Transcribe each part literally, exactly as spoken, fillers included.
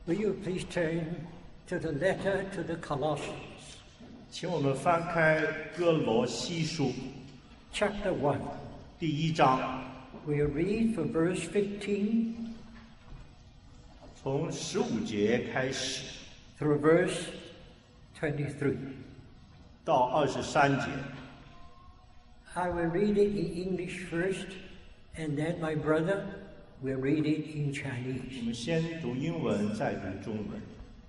Will you please turn to the letter to the Colossians? 请我们翻开哥罗西书 Chapter one. 第一章， We'll read from verse fifteen 从十五节开始 through verse twenty-three. 到二十三节。 I will read it in English first, and then my brother will read it in 我 Chinese. 们先读英文，再读中文。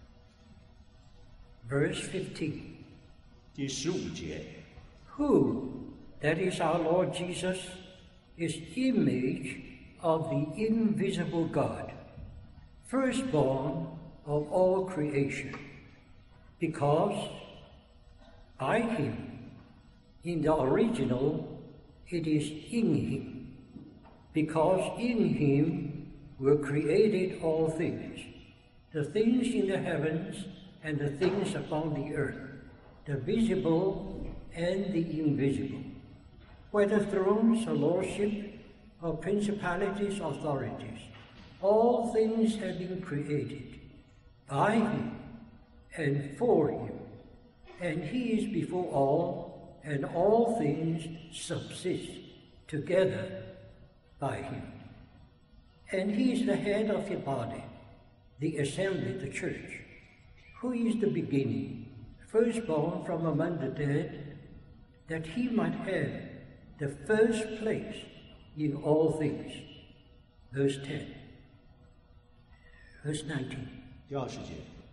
Verse fifteen. 第十五节， Who, that is our Lord Jesus, is image of the invisible God, firstborn of all creation, because by him, in the original, it is in him, because in him were created all things, the things in the heavens and the things upon the earth, the visible and the invisible, whether thrones or lordship or principalities, authorities. All things have been created by him and for him, and he is before all, and all things subsist together by him. And he is the head of the body, the assembly, the church, who is the beginning, firstborn from among the dead, that he might have the first place in all things. Verse ten. Verse nineteen. 第二十节，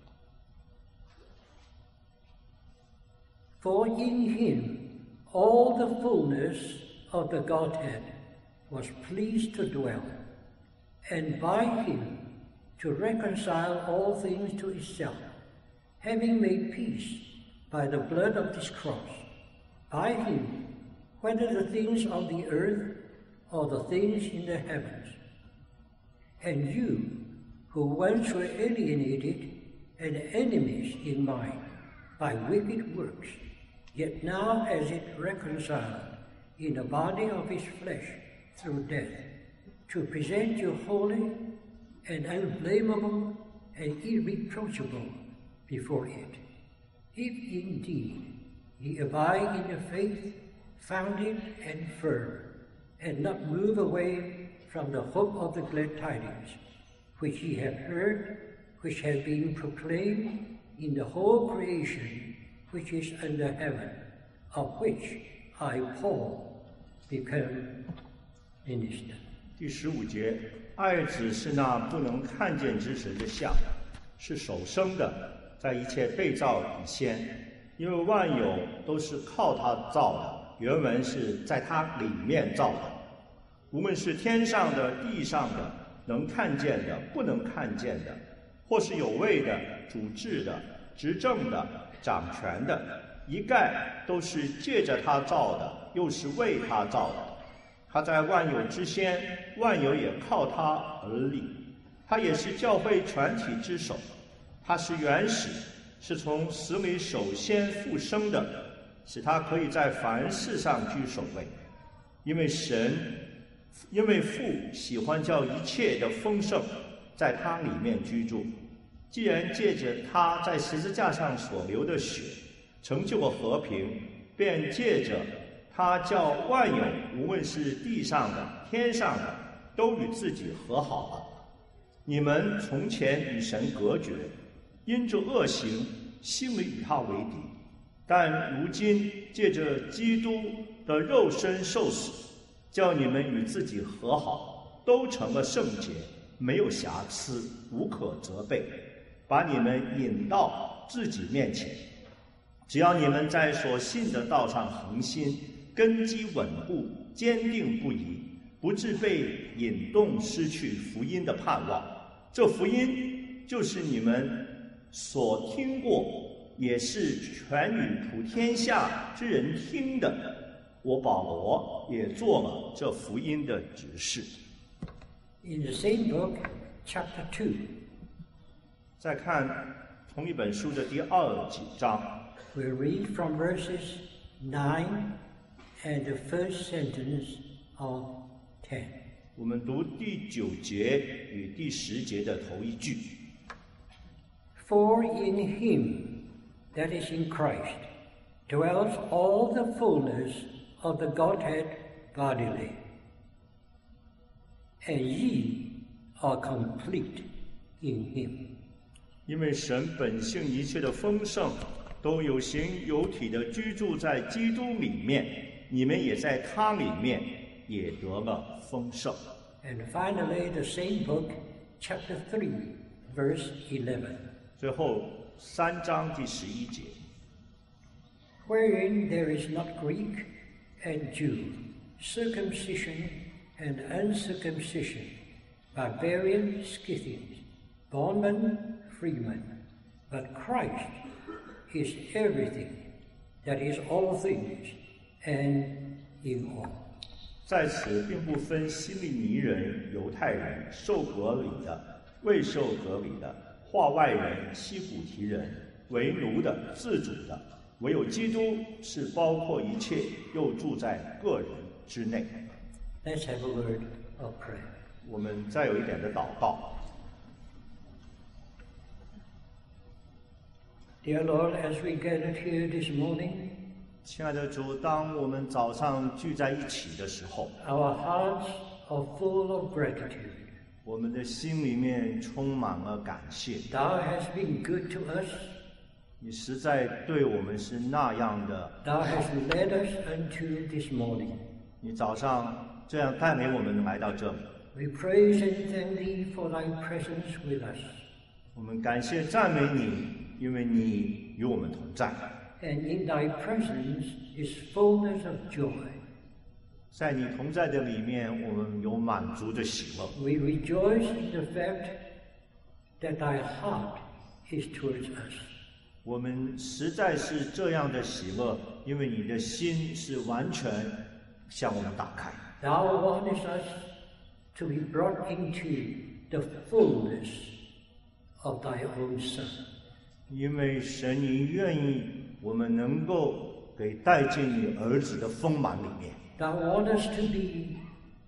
For in him all the fullness of the Godhead was pleased to dwell, and by him to reconcile all things to itself, having made peace by the blood of this cross. By him, whether the things of the earth or the things in the heavens. And you, who once were alienated and enemies in mind by wicked works, yet now as it reconciled in the body of his flesh through death, to present you holy and unblameable and irreproachable before it. If indeed ye abide in the faith, founded and firm, and not move away from the hope of the glad tidings, which ye have heard, which have been proclaimed in the whole creation which is under heaven, of which I, Paul, become minister. 第十五节，爱子是那不能看见之神的像，是首生的，在一切被造以先，因为万有都是靠他造的。原文是在他里面造的，无论是天上的、地上的，能看见的、不能看见的，或是有位的、主治的、执政的、掌权的，一概都是借着他造的，又是为他造的。他在万有之先，万有也靠他而立。他也是教会全体之首，他是原始，是从死里首先复生的，使他可以在凡事上居首位。因为神，因为父喜欢叫一切的丰盛在他里面居住。既然借着他在十字架上所流的血成就了和平，便借着他叫万有，无论是地上的、天上的，都与自己和好了。你们从前与神隔绝，因着恶行，心里与他为敌。但如今借着基督的肉身受死，叫你们与自己和好，都成了圣洁，没有瑕疵，无可责备，把你们引到自己面前。只要你们在所信的道上恒心，根基稳固，坚定不移，不致被引动失去福音的盼望。这福音就是你们所听过，也是全与普天下之人听的。我保罗也做了这福音的执事。 In the same book, chapter two. 再看同一本书的第二几章， We'll read from verses nine and the first sentence of ten. 我们读第九节与第十节的头一句。 For in him, that is in Christ, dwells all the fullness of the Godhead bodily, and ye are complete in him. 因为神本性一切的丰盛，都有形有体的居住在基督里面，你们也在他里面也得了丰盛。 And finally, the same book, chapter three, verse eleven. 最后三章第十一节。 Wherein there is not Greek and Jew, circumcision and uncircumcision, barbarian, Scythians, bondman, freeman, but Christ is everything, that is all things, and in all. 在此并不分希利尼人、犹太人、受割礼的、未受割礼的、化外人、西古提人、为奴的、自主的，唯有基督是包括一切，又住在个人之内。 Let's have a word of prayer. 我们再有一点的祷告。 Dear Lord, as we gathered here this morning, 亲爱的主，当我们早上聚在一起的时候， our hearts are full of gratitude. 我们的心里面充满了感谢。 Thou hast been good to us. 你实在对我们是那样的。 Thou hast led us unto this morning. 你早上这样带领我们来到这里。 We praise and thank Thee for Thy presence with us. 我们感谢赞美你，因为你与我们同在。 And in Thy presence is fullness of joy. 在你同在的里面，我们有满足的喜乐。 We rejoice in the fact that Thy heart is towards us. 我们实在是这样的喜乐，因为你的心是完全向我们打开。 Thou wantest us to be brought into the fullness of Thy own Son. 因为神，你愿意我们能够给带进你儿子的丰满里面。 Thou wantest us to be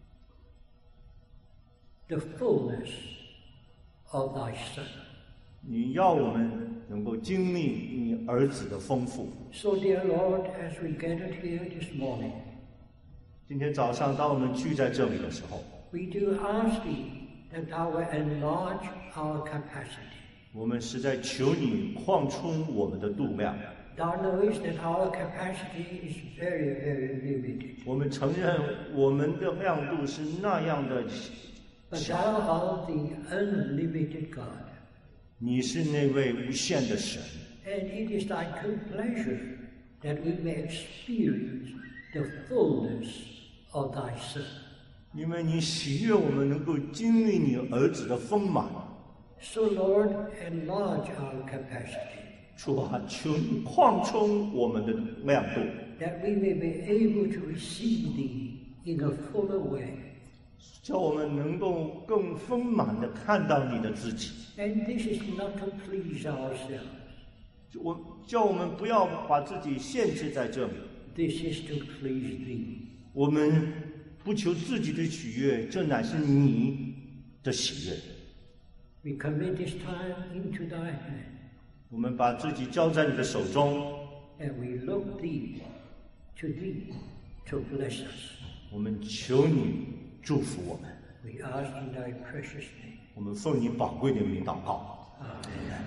the fullness of Thy Son. 你要我们能够经历你儿子的丰富。 So, dear Lord, as we gathered here this morning, 今天早上，当我们聚在这里的时候， we do ask Thee that Thou will enlarge our capacity. 我们是在求你扩充我们的度量。 Thou knowest that our capacity is very, very limited. 我们承认我们的亮度是那样的 But 小。 Thou art the unlimited God. 你是那位无限的神， And it is Thy good pleasure that we may experience the fullness of Thy Son. 因为你喜悦我们能够经历你儿子的丰满。 So, Lord, enlarge our capacity, 主啊，求你扩充我们的亮度， that we may be able to receive Thee in a fuller way. 叫我们能够更丰满的看到你的自己。 And this is not to please ourselves. 我叫我们不要把自己限制在这里， This is to please Thee. 我们不求自己的喜悦，这乃是你的喜悦。 We commit this time into Thy hand, 我们把自己交在你的手中， and we look Thee to Thee to bless us. 我们求你祝福我们。 We ask in Thy precious name. 我们奉你宝贵的名祷告。 Amen.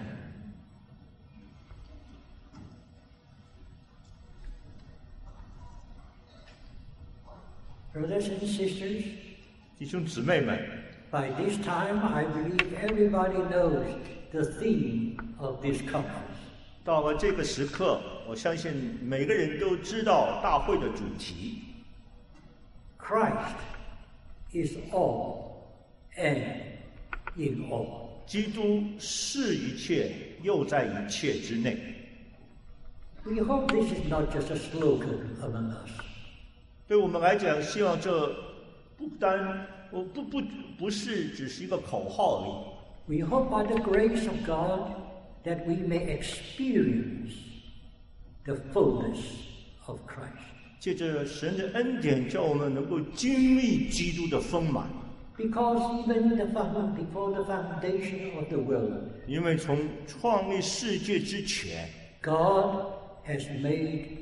Brothers and sisters, 弟兄姊妹们， by this time I believe everybody knows the theme of this conference. 到了这个时刻，我相信每个人都知道大会的主题。 Christ is all and in all. 基督是一切，又在一切之内。 We hope this is not just a slogan among us. 对我们来讲，希望这不单我不不不是只是一个口号而已。 We hope by the grace of God that we may experience the fullness of Christ. 借着神的恩典，叫我们能够经历基督的丰满。 Because even the found, before the foundation of the world, 因为从创立世界之前， God has made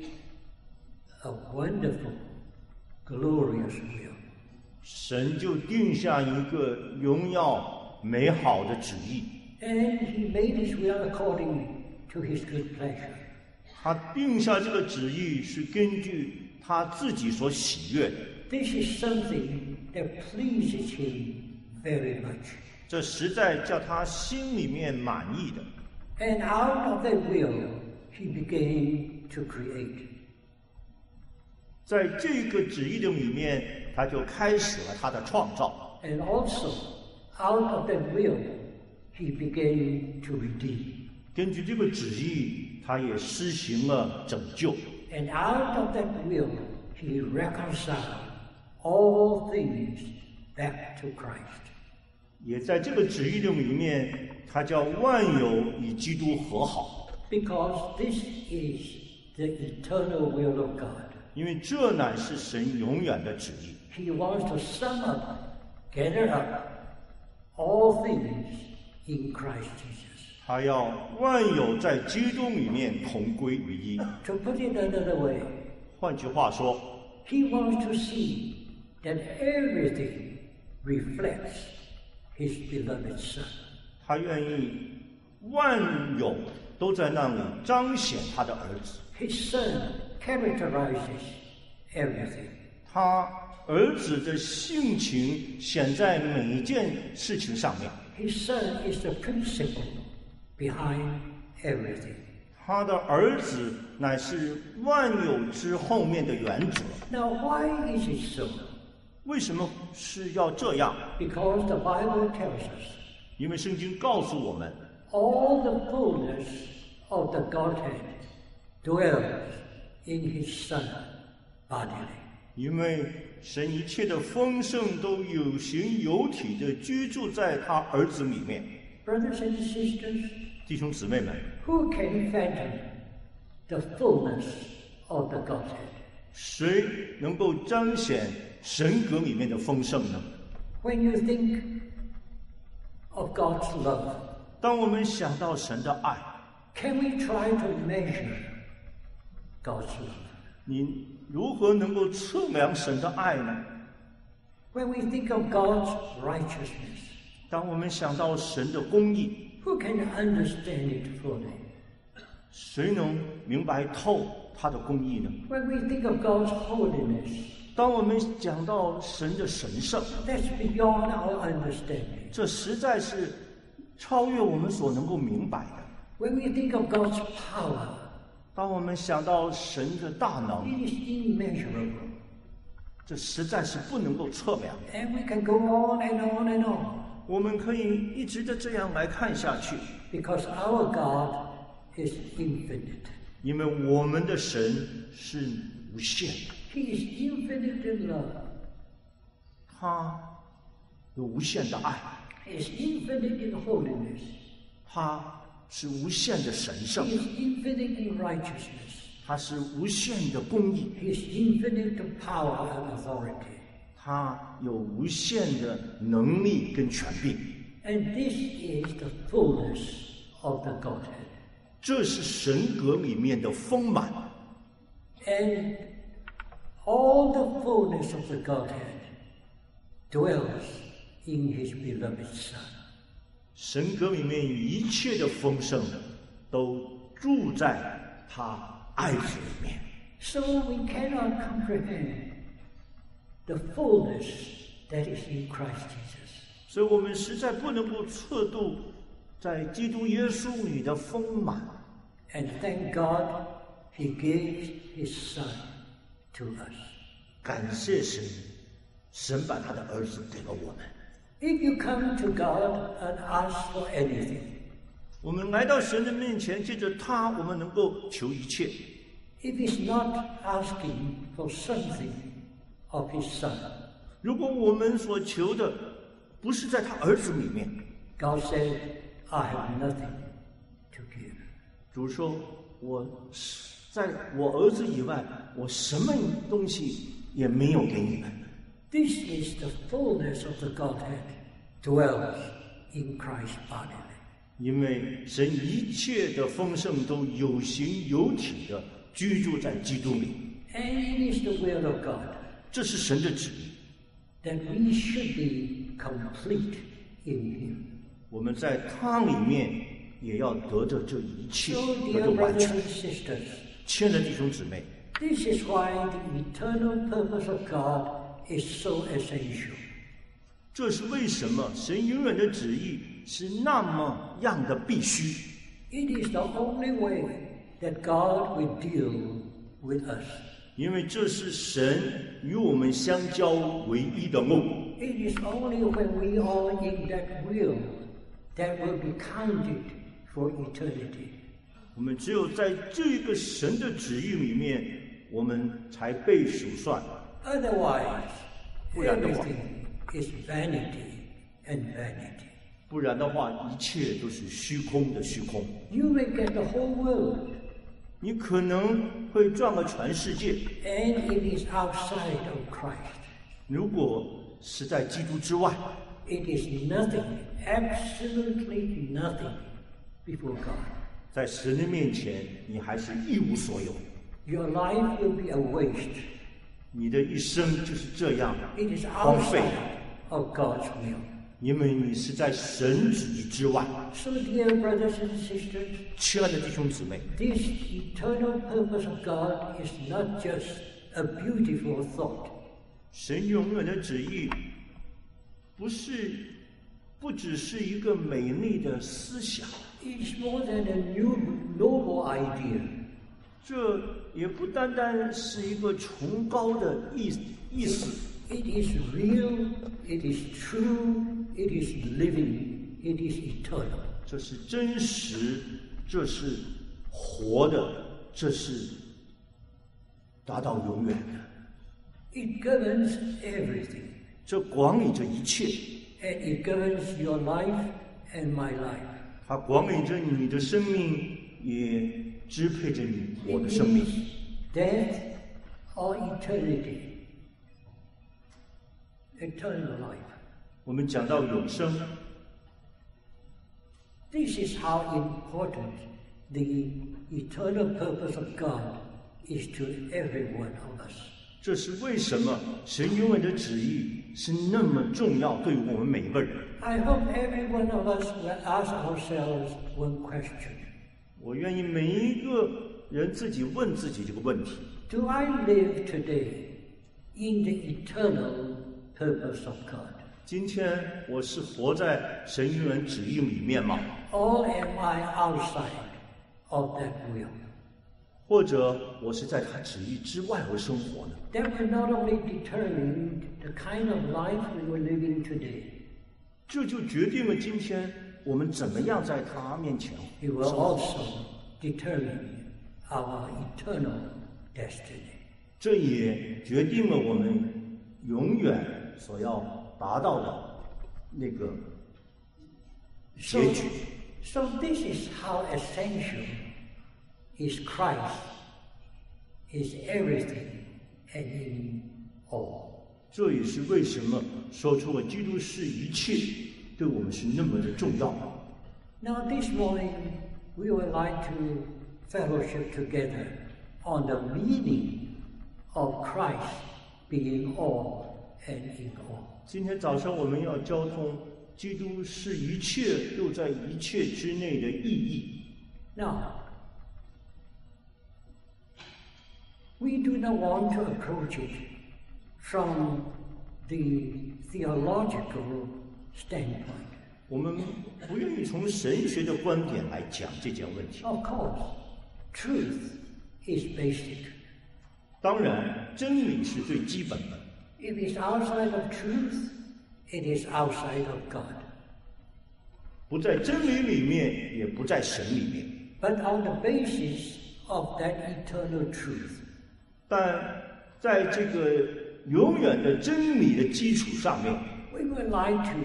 a wonderful, glorious will. 神就定下一个荣耀美好的旨意。 And he made his will according to his good pleasure. 他定下这个旨意是根据他自己所喜悦的。 This is something that pleases him very much. 这实在叫他心里面满意的。 And out of that will, he began to create. 在这个旨意的里面，他就开始了他的创造。 And also, out of that will, he began to redeem. 根据这个旨意，他也施行了拯救。 And out of that will, he reconciled all things back to Christ. 也在这个旨意的里面，他叫万有与基督和好。 Because this is the eternal will of God. 因为这乃是神永远的旨意。 He wants to sum up, gather up all things in Christ Jesus. 他要万有在基督里面同归于一。 To put it another way, 换句话说， he wants to see that everything reflects his beloved Son. 他愿意万有都在那里彰显他的儿子。 His Son characterizes everything. 他儿子的性情显在每一件事情上面。 His Son is the principle behind everything. 他的儿子乃是万有之后面的原则。 Now, why is it so? 为什么是要这样？ Because the Bible tells us 因为圣经告诉我们， all the fullness of the Godhead dwells in his Son bodily. 因为神一切的丰盛都有形有体的居住在他儿子里面。 Brothers and sisters, 弟兄姊妹们， who can fathom the fullness of the Godhead? 谁能够彰显神格里面的丰盛呢？ When you think of God's love, 当我们想到神的爱， can we try to measure God's love? 你如何能够测量神的爱呢？ When we think of God's righteousness, 当我们想到神的公义， who can understand it fully? 谁能明白透他的公义呢？ When we think of God's holiness, 当我们讲到神的神圣， that's beyond our understanding. 这实在是超越我们所能够明白的。 When we think of God's power, 当我们想到神的大能， it is immeasurable. 这实在是不能够测量。 And we can go on and on and on, 我们可以一直的这样来看下去， because our God is infinite. 因为我们的神是无限的， He is infinite in love. 他有无限的爱， He is infinite in holiness. 他是无限的神圣， He is infinite in righteousness. 他是无限的公义， He is infinite in power and authority. 他有无限的能力跟权柄。 And this is the fullness of the Godhead. 这是神格里面的丰满， And all the fullness of the Godhead dwells in his beloved Son. 神格里面一切的丰盛都住在他爱子里面。 So we cannot comprehend the fullness that is in Christ Jesus. 所以我们实在不能够测度在基督耶稣里的丰满。 And thank God he gave his Son to us. 感谢神，神把他的儿子给了我们。 If you come to God and ask for anything, 我们来到神的面前，借着他，我们能够求一切。 if he's not asking for something of his Son, 如果我们所求的不是在他儿子里面， God said, I have nothing to give. 主说：“我在我儿子以外，我什么东西也没有给你们。 This is the fullness of the Godhead dwells in Christ bodily. 因为神一切的丰盛都有形有体的居住在基督里。 And it is the will of God 这是神的旨意， that we should be complete in Him. 我们在他里面也要得着这一切， So, 得 dear 着完 brothers 全。 and sisters, 亲爱的弟兄姊妹， this is why the eternal purpose of God is so essential. 这是为什么神永远的旨意是那么样的必须。 It is the only way that God will deal with us. 因为这是神与我们相交唯一的路。 It is only when we are in that will that will be counted for eternity. 我们只有在这个神的旨意里面，我们才被数算。 Otherwise, 不然的话， everything is vanity and vanity. 不然的话，一切都是虚空的虚空。 You may get the whole world, 你可能会赚个全世界， and it is outside of Christ. 如果是在基督之外， It is nothing, absolutely nothing before God. 在神的面前，你还是一无所有。 Your life will be a waste. 你的一生就是这样 It is 荒废， outside of God's will. 因为你是在神旨意之外。 So, dear brothers and sisters, 亲爱的弟兄姊妹， this eternal purpose of God is not just a beautiful thought. 神永远的旨意，不是，不只是一个美丽的思想， It is more than a new noble idea. 这也不单单是一个崇高的意意思， It is real, it is true, it is living, it is eternal. 这是真实，这是活的，这是达到永远的。 It governs everything, 这管理着一切， and it governs your life and my life. 它管理着你的生命，也支配着你我 It 的生命。 means death or eternity. Eternal life. 我们讲到永生， This is how important the eternal purpose of God is to every one of us. 这是为什么神永远的旨意是那么重要，对于我们每一个人。 I hope every one of us will ask ourselves one question. 我愿意每一个人自己问自己这个问题： Do I live today in the eternal purpose of God? 今天我是活在神永远旨意里面吗？ Or am I outside of that will? 或者我是在他旨意之外而生活呢？ That will not only determine the kind of life we are living today, 这就决定了今天我们怎么样在他面前 it 生 will 活。 also determine our eternal destiny. 这也决定了我们永远所要达到的那个 So, 结局。 so this is how essential is Christ, is everything and in all. 这也是为什么说出了基督是一切，对我们是那么的重要。 Now this morning we would like to fellowship together on the meaning of Christ being all and in all. 今天早上我们要交通基督是一切又在一切之内的意义。 Now, we do not want to approach it from the theological standpoint. 我们不愿意从神学的观点来讲这件问题。 Of course, truth is basic. 当然，真理是最基本的。 If it's outside of truth, it is outside of God. 不在真理里面，也不在神里面。 But on the basis of that eternal truth, 但在这个永远的真理的基础上面， we would like to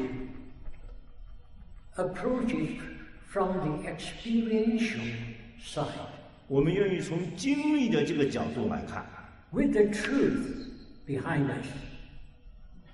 approach it from the experiential side, 我们愿意从经历的这个角度来看， with the truth behind us.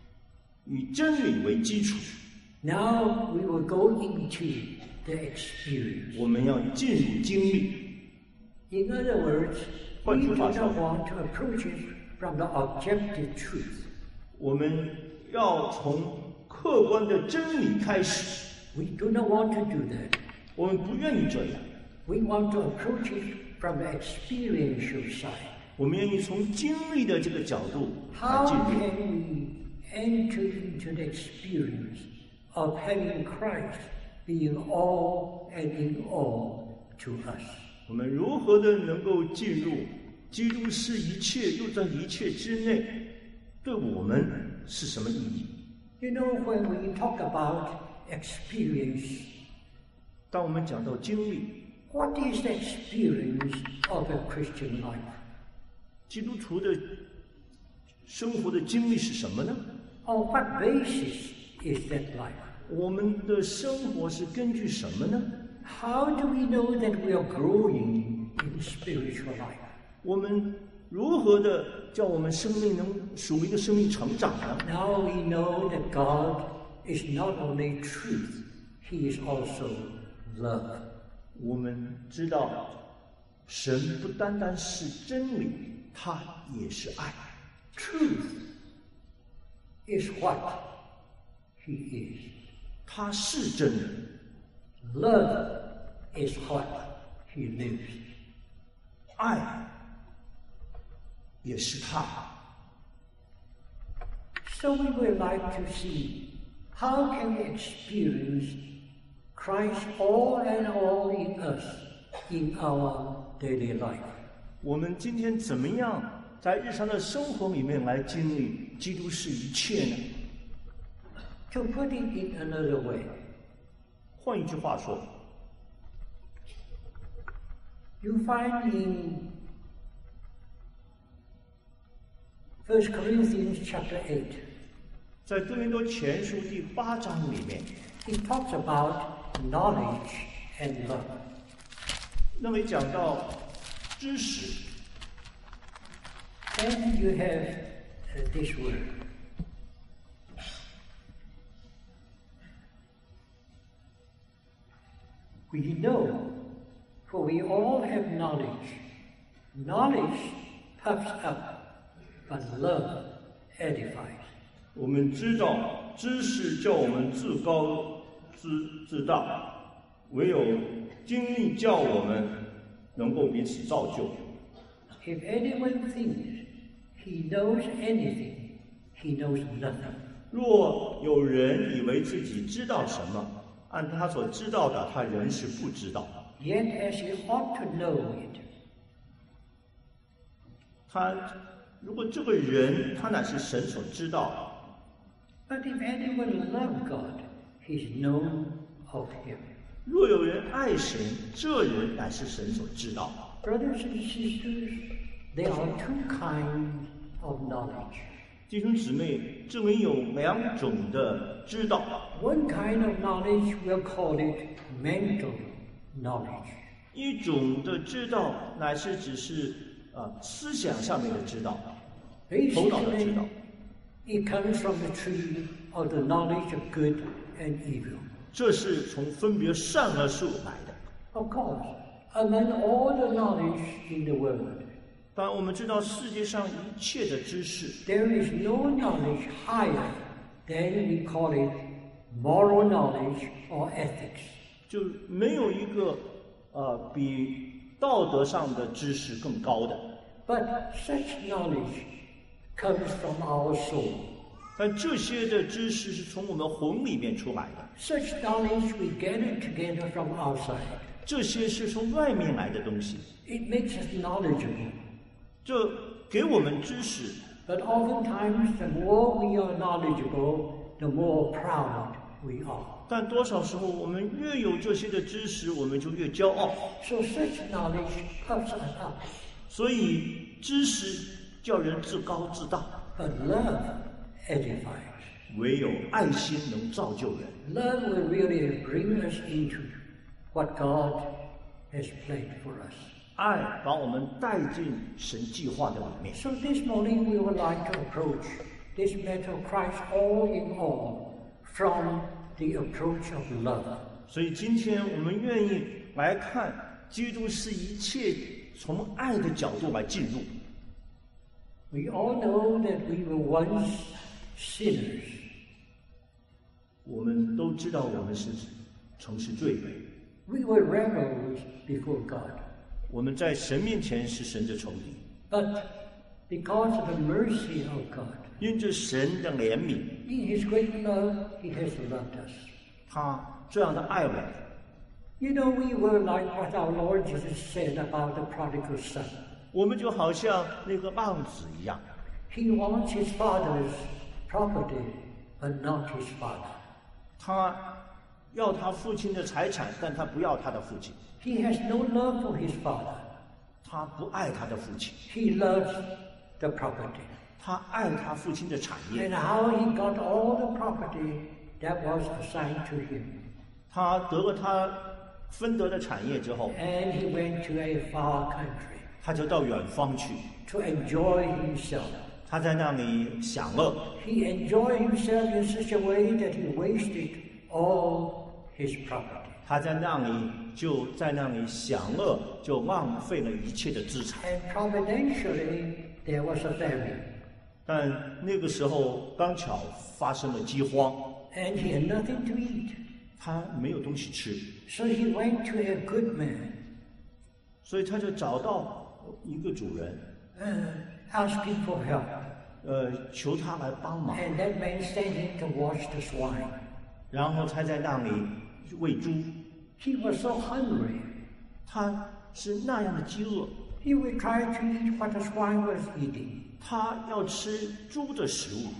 以真理为基础。 Now we will go into the experience. 我们要进入经历。 In other words, 换 we 句 do 话 not 说， want to approach it from the objective truth. 我们要从客观的真理开始。 We do not want to do that. 我们不愿意这样， We want to approach it from the experiential side. 我们愿意从经历的这个角度来 How 进入。 can we enter into the experience of having Christ being all and in all to us? 我们如何的能够进入基督是一切又在一切之内，对我们是什么意义？ You know, when we talk about experience, 当我们讲到经历， what is the experience of a Christian life? 基督徒的生活的经历是什么呢？ On what basis is that life? 我们的生活是根据什么呢？ How do we know that we are growing in spiritual life? 我们如何的叫我们生命能属灵的生命成长呢？ Now we know that God is not only truth, He is also love. 我们知道，神不单单是真理，他也是爱。 Truth is what He is. 他是真理， Love is what He lives. 爱也是他。 So we would like to see how can we experience Christ all and all in us in our daily life. 我们今天怎么样在日常的生活里面来经历基督是一切呢？ To put it in another way, 换一句话说， you find in First Corinthians chapter eight, 在哥林多前书第八章里面， it talks about knowledge and love. 那里讲到知识， And you have uh, this word. We know, for we all have knowledge. Knowledge puffs up, but love edifies. 我们知道知识叫我们自高自自大，唯有经历叫我们能够彼此造就。 If anyone thinks he knows anything, he knows nothing. 若有人以为自己知道什么，按他所知道的，他仍是不知道。 Yet as he ought to know it, 他如果这个人他乃是神所知道的， but if anyone loves God, he's known of him. 若有人爱神，这人乃是神所知道的。 Brothers and sisters, there are two kinds of knowledge. 弟兄姊妹，这里有两种的知道， One kind of knowledge, we'll call it mental knowledge. 一种的知道乃是只是啊、呃、思想上面的知道，头脑的知道。 Basically, it comes from the tree of the knowledge of good and evil. 这是从分别善恶树来的。 Of course, among all the knowledge in the world, 当然，我们知道世界上一切的知识， there is no knowledge higher than we call it moral knowledge or ethics. 就没有一个呃比道德上的知识更高的。 But such knowledge comes from our soul. 但这些的知识是从我们魂里面出来的， Such knowledge we gather together from outside. 这些是从外面来的东西， It makes us knowledgeable. 这给我们知识。 But oftentimes, the more we are knowledgeable, the more proud we are. 但多少时候，我们越有这些的知识，我们就越骄傲。 So such knowledge puffs us up. 所以知识叫人自高自大， But love edifies. 唯有爱心能造就人。 Love will really bring us into what God has planned for us. 爱把我们带进神计划的里面。 So this morning we would like to approach this matter of Christ all in all from the approach of love. 所以今天我们愿意来看，基督是一切从爱的角度来进入。 We all know that we were once sinners. 我们都知道我们是曾是罪人。 We were rebels before God. 我们在神面前是神的仇敌。 But because of the mercy of God, 因着神的怜悯， in His great love, He has loved us. 他这样的爱我们。 You know, we were like what our Lord Jesus said about the prodigal son. 我们就好像那个浪子一样， He wants his father's property, but not his father. 他要他父亲的财产，但他不要他的父亲。 He has no love for his father. 他不爱他的父亲， He loves the property. 他爱他父亲的产业。 And how he got all the property that was assigned to him. 他得了他分得的产业之后， And he went to a far country 他就到远方去， to enjoy himself. 他在那里享乐。 He enjoyed himself in such a way that he wasted all his property. 他在那里就在那里享乐，就浪费了一切的资产。 And providentially, there was a famine. 但那个时候刚巧发生了饥荒， And he had nothing to eat. 他没有东西吃， So he went to a good man, 所以他就找到一个主人， uh, asking for help. 呃，求他来帮忙。 And that man standing to watch the swine. 然后他在那里喂猪， He was so hungry. 他是那样的饥饿， He would try to eat what the swine was eating. 他要吃猪的食物。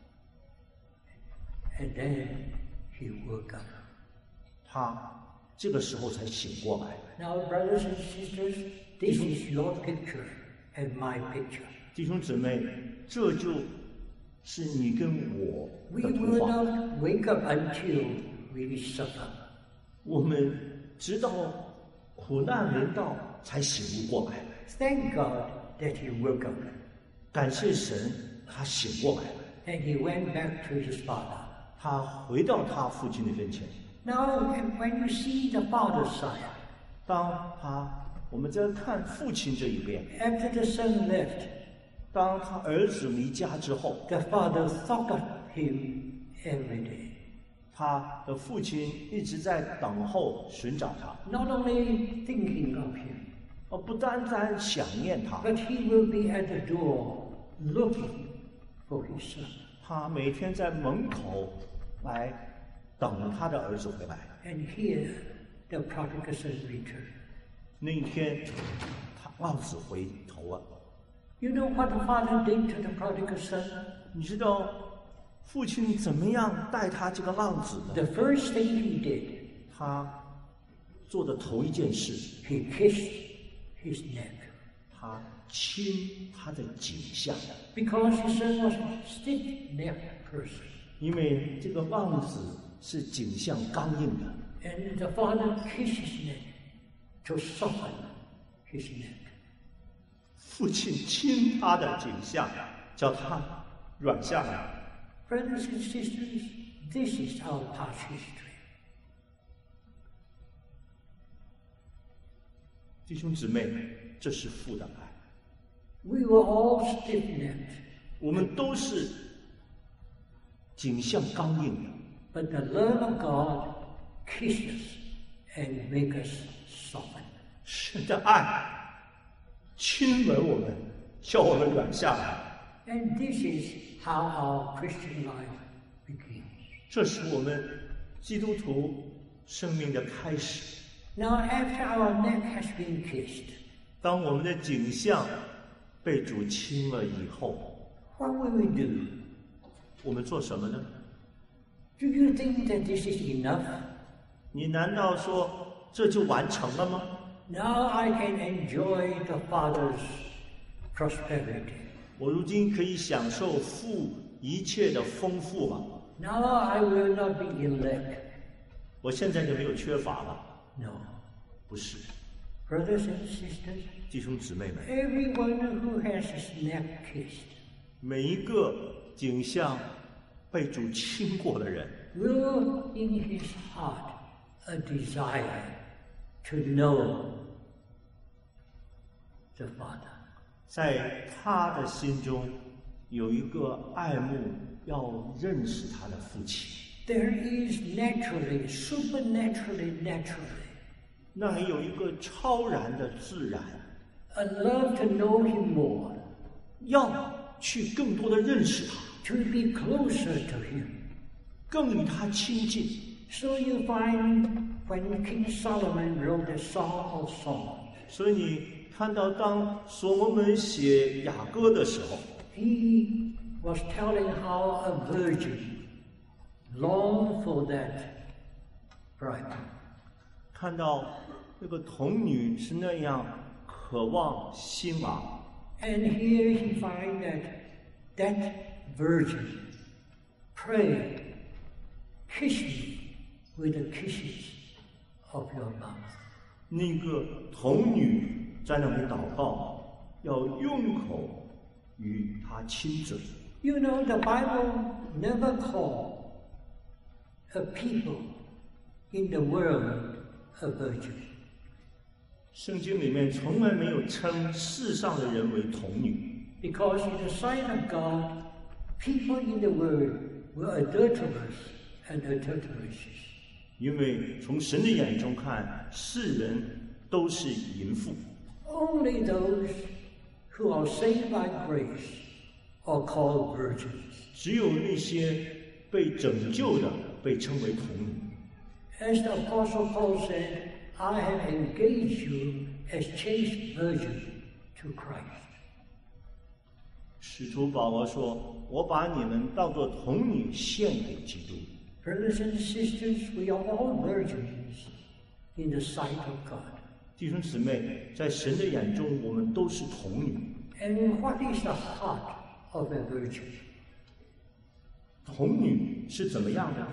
And then he woke up. 他这个时候才醒过来。 Now, brothers and sisters, this is your picture and my picture. 弟兄姊妹，这就是你跟我 We 的图 will 画。 not wake up until we suffer. 我们直到苦难临到才醒悟过来。 Thank God that he woke up. 感谢神，他醒过来了。 And he went back to his father. 他回到他父亲的跟前。 Now, when you see the father's side, 当他我们在看父亲这一边， after the son left, 当他儿子离家之后， the father thought of him every day. 他的父亲一直在等候寻找他， Not only thinking of him, 而不单单想念他， but he will be at the door looking for his son. 他每天在门口来等他的儿子回来。 And here, the prodigal son returned. 那一天，他浪子回头了。 You know what the father did to the prodigal son? 你知道父亲怎么样待他这个浪子呢？ The first thing he did, 他做的头一件事， he kissed his neck. 他亲他的颈项， Because his son was a stiff-necked person. 因为这个浪子是颈项刚硬的， And the father kissed his neck to soften his neck. 父亲亲他的颈项，叫他软下来。 Brothers and sisters, this is our past history. 弟兄姊妹，这是父的爱。 We were all stiff-necked, 我们都是颈项刚硬的， but the love of God kisses and makes us soften. 神的爱亲吻我们，叫我们软下来。 And this is how our Christian life begins. 这是我们基督徒生命的开始。 Now, after our neck has been kissed, 当我们的颈项被主亲了以后， what will we do? 我们做什么呢？ Do you think that this is enough? 你难道说这就完成了吗？ Now I can enjoy the Father's prosperity. 我如今可以享受父一切的丰富吗？ Now I will not be in lack. 我现在就没有缺乏了？ No. 不是， Brothers and sisters, 弟兄姊妹们， everyone who has his neck kissed, 每一个景象被主亲过的人， will in his heart a desire to know the Father. 在他的心中有一个爱慕，要认识他的父亲。 There is naturally, supernaturally, naturally, 那里有一个超然的自然， a love to know him more, 要去更多的认识他， to be closer to him. 更与他亲近。 So you find when King Solomon wrote the Song of Songs, 所以你看到，当所罗门写雅歌的时候， he was telling how a virgin longed for that bride. 看到那个童女是那样渴望新郎， And here he finds that that virgin pray, kiss me with the kisses of your mouth. 那个童女在那里祷告，要用口与他亲嘴。 You know, the Bible never called a people in the world a virgin. 圣经里面从来没有称世上的人为童女， Because in the sight of God, people in the world were adulterers and adulteresses. 因为从神的眼中看，世人都是淫妇， Only those who are saved by grace are called virgins. 只有那些被拯救的被称为童女。 As the Apostle Paul said, I have engaged you as chaste virgin to Christ. 使徒保罗说：“我把你们当作童女献给基督。” Brothers and sisters, we are all virgins in the sight of God. 弟兄姊妹，在神的眼中，我们都是童女。 And what is the heart of a virgin? 童女是怎么样的？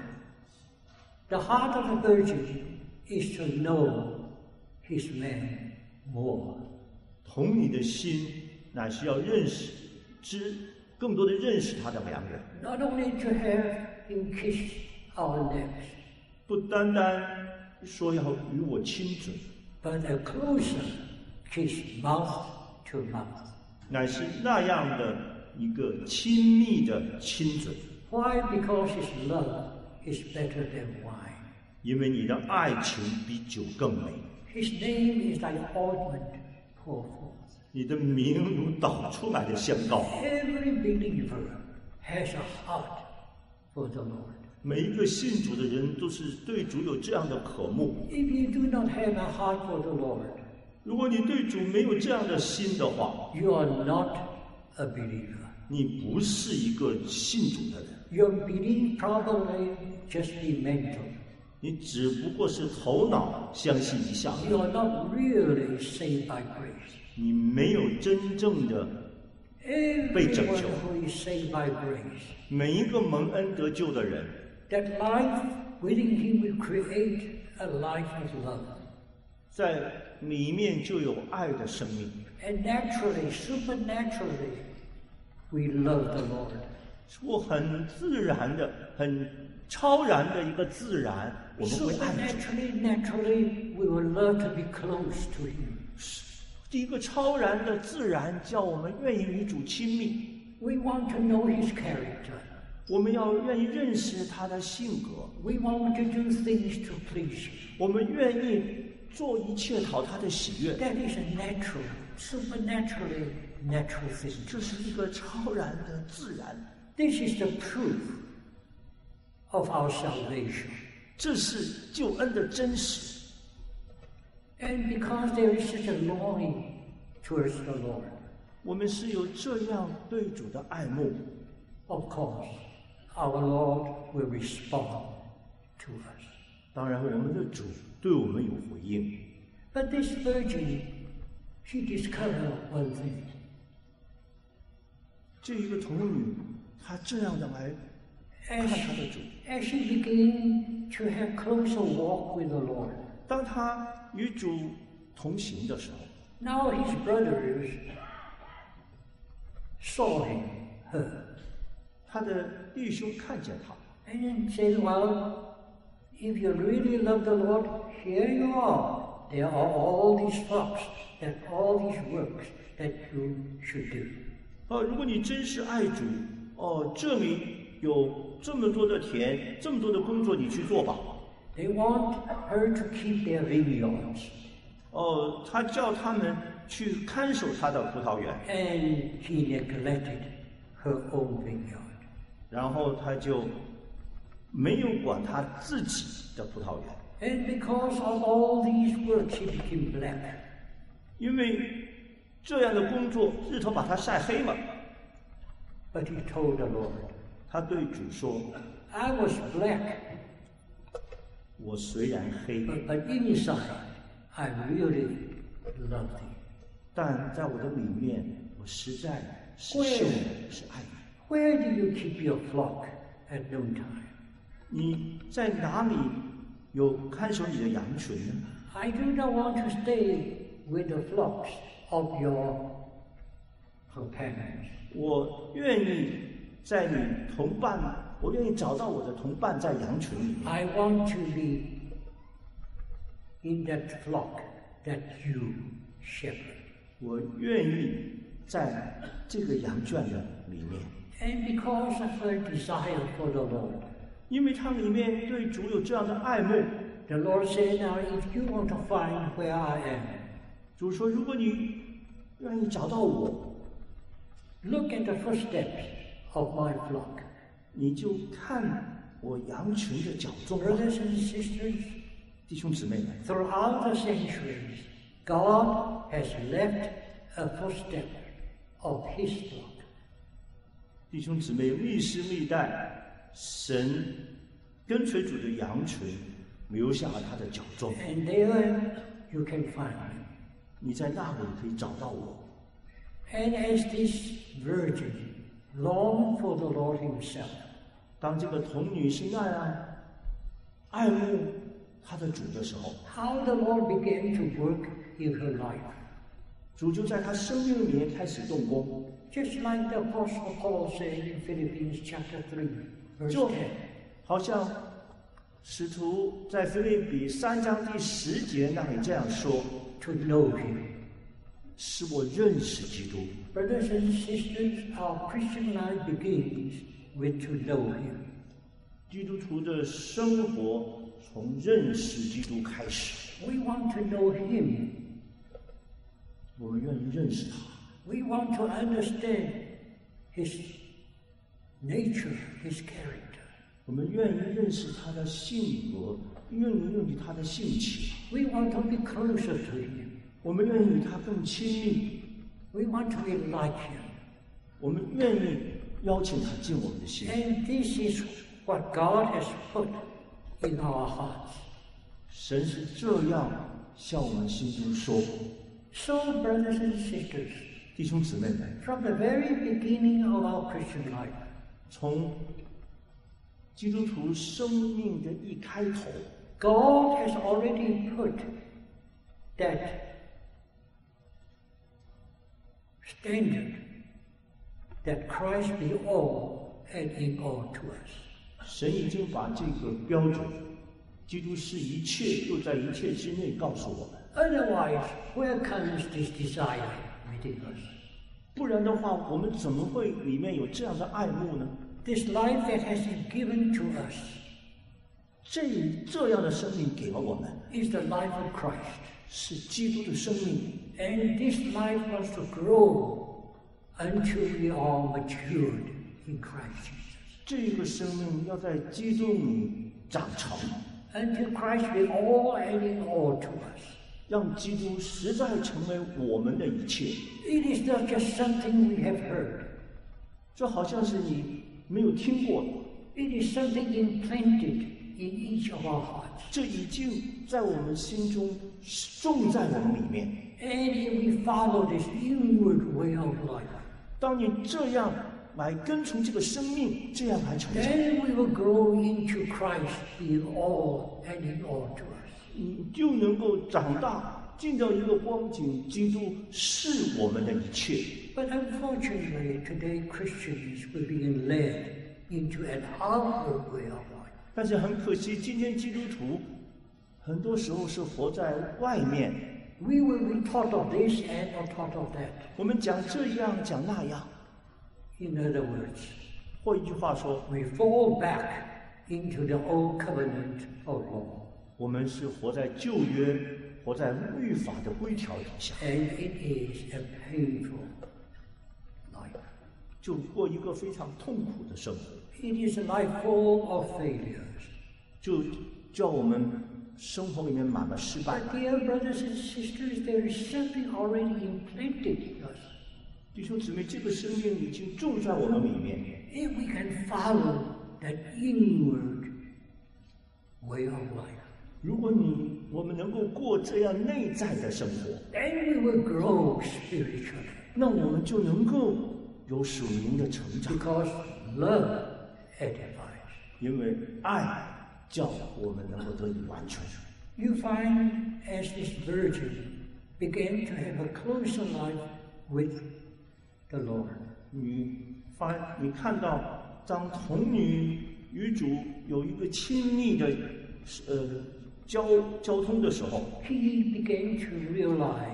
The heart of a virgin is to know his man more. 童女的心乃是要认识、知更多的认识她的良人， Not only to have him kiss our necks, 不单单说要与我亲嘴， but a closer kiss mouth to mouth. 乃是那样的一个亲密的亲嘴。 Why? Because his love is better than wine. 因为你的爱情比酒更美， His name is like ointment poured forth. 你的名如导出来的香膏。 Every believer has a heart for the Lord. 每一个信主的人都是对主有这样的渴慕。 If you do not have a heart for the Lord, 如果你对主没有这样的心的话， you are not a believer. 你不是一个信主的人， Your belief probably just be mental. 你只不过是头脑相信一下， You are not really saved by grace. 你没有真正的 Everyone who is saved by grace, 每一个蒙恩得救的人， that life within him will create a life of love. 在里面就有爱的生命， And naturally, supernaturally, we love the Lord. 我很自然的、很超然的一个自然，我们会爱主。 Supernaturally, naturally, we will love to be close to him. 第一个超然的自然，叫我们愿意与主亲密。 We want to know his character. 我们要愿意认识他的性格， We want to do things to please him. 我们愿意做一切讨他的喜悦。 That is a natural, supernaturally natural thing. 这是一个超然的自然， This is the proof of our salvation. 这是救恩的真实。 And because there is such a longing towards the Lord, 我们是有这样对主的爱慕， of course, our Lord will respond to us. 当然我们的主对我们有回应。 But this virgin, she discovered one thing. 这一个童女，她这样的来 As 看她的主， as she began to have closer walk with the Lord, 当她与主同行的时候， now his brothers saw him her. 他的弟兄看见他， And then said, well, if you really love the Lord, here you are. There are all these flocks, that all these works that you should do. 哦，如果你真是爱主，哦，这里有这么多的田，这么多的工作，你去做吧。 They want her to keep their vineyards. 哦，他叫他们去看守他的葡萄园， And she neglected her own vineyard. 然后他就没有管他自己的葡萄园， And because of all these works, she became black. 因为这样的工作日头把他晒黑了。 But he told the Lord, 他对主说 I was black, 我虽然黑， but, but inside I really love thee. 但在我的里面，我实在是爱你，是爱你。 Where do you keep your flock at noontime? 你在哪里有看守你的羊群呢？ I do not want to stay with the flocks of your companions. 我愿意在你同伴，我愿意找到我的同伴在羊群里面。 I want to be in that flock that you shepherd. 我愿意在这个羊圈的里面， And because of her desire for the Lord, 因为它里面对主有这样的爱慕。 the Lord said, now if you want to find where I am, 主说：“如果你愿意找到我， look at the footsteps of my flock. 你就看我羊群的脚踪吧。” Brothers and sisters, 弟兄姊妹们， throughout the centuries, God has left a footstep of His flock. 弟兄姊妹，历世历代，神跟随主的羊群留下了他的脚踪。 And there you can find me. 你在那里可以找到我。 And as this virgin longed for the Lord Himself, 当这个童女是那样爱慕她的主的时候， how the Lord began to work in her life. 主就在她生命里面开始动工。 Just like the Apostle Paul said in Philippians chapter three, verse 就 ten. 好像使徒在腓立比三章第十节那里这样说： To know Him. 使我认识基督。 Brothers and sisters, our Christian life begins with to know Him. 基督徒的生活从认识基督开始， We want to know Him. 我们愿意认识他， We want to understand His nature, His character. 我们愿意认识他的性格，愿意认识他的性情， We want to be closer to Him. 我们愿意与他更亲密， We want to be like Him. 我们愿意邀请他进我们的心。 And this is what God has put in our hearts. 神是这样向我们心中说。 So, brothers and sisters, 弟兄姊妹们， from the very beginning of our Christian life, 从基督徒生命的一开头， God has already put that standard that Christ be all and in all to us. 神已经把这个标准，基督是一切，又在一切之内告诉我们。 Otherwise, where comes this desire within us? 不然的话，我们怎么会里面有这样的爱慕呢？ This life that has been given to us 这这样的生命给了我们， is the life of Christ. 是基督的生命。 And this life wants to grow until we are matured in Christ Jesus. 这个生命要在基督里长成， Until Christ be all and in all to us. 让基督实在成为我们的一切。 It is not just something we have heard. 这好像是你没有听过的， It is something implanted in each of our hearts. 这已经在我们心中种在我们里面。 And if we follow this inward way of life, 当你这样来跟从这个生命，这样来成长， then we will grow into Christ being all and in all to us. 你就能够长大， 进到一个光景，基督是我们的一切。 But unfortunately, today Christians were being led into an outward way of life. 但是很可惜，今天基督徒很多时候是活在外面。 We will be taught of this and or taught of that. 我们讲这样，讲那样。 In other words, 或一句话说， we fall back into the old covenant of law. 我们是活在旧约，活在律法的规条底下。 And it is a painful life. 就过一个非常痛苦的生活。 It is a life full of failures. 就叫我们生活里面满了失败。 But dear brothers and sisters, there is something already implanted in us. 弟兄姊妹，这个生命已经种在我们里面。 If we can follow that inward way of life, 如果你我们能够过这样内在的生活， then we will grow spiritually. 那我们就能够有属灵的成长。 Because love edifies. 因为爱叫我们能够得以完全。 You find as this virgin began to have a closer life with the Lord. 你发，你看到当童女与主有一个亲密的呃交交通的时候， He began to realize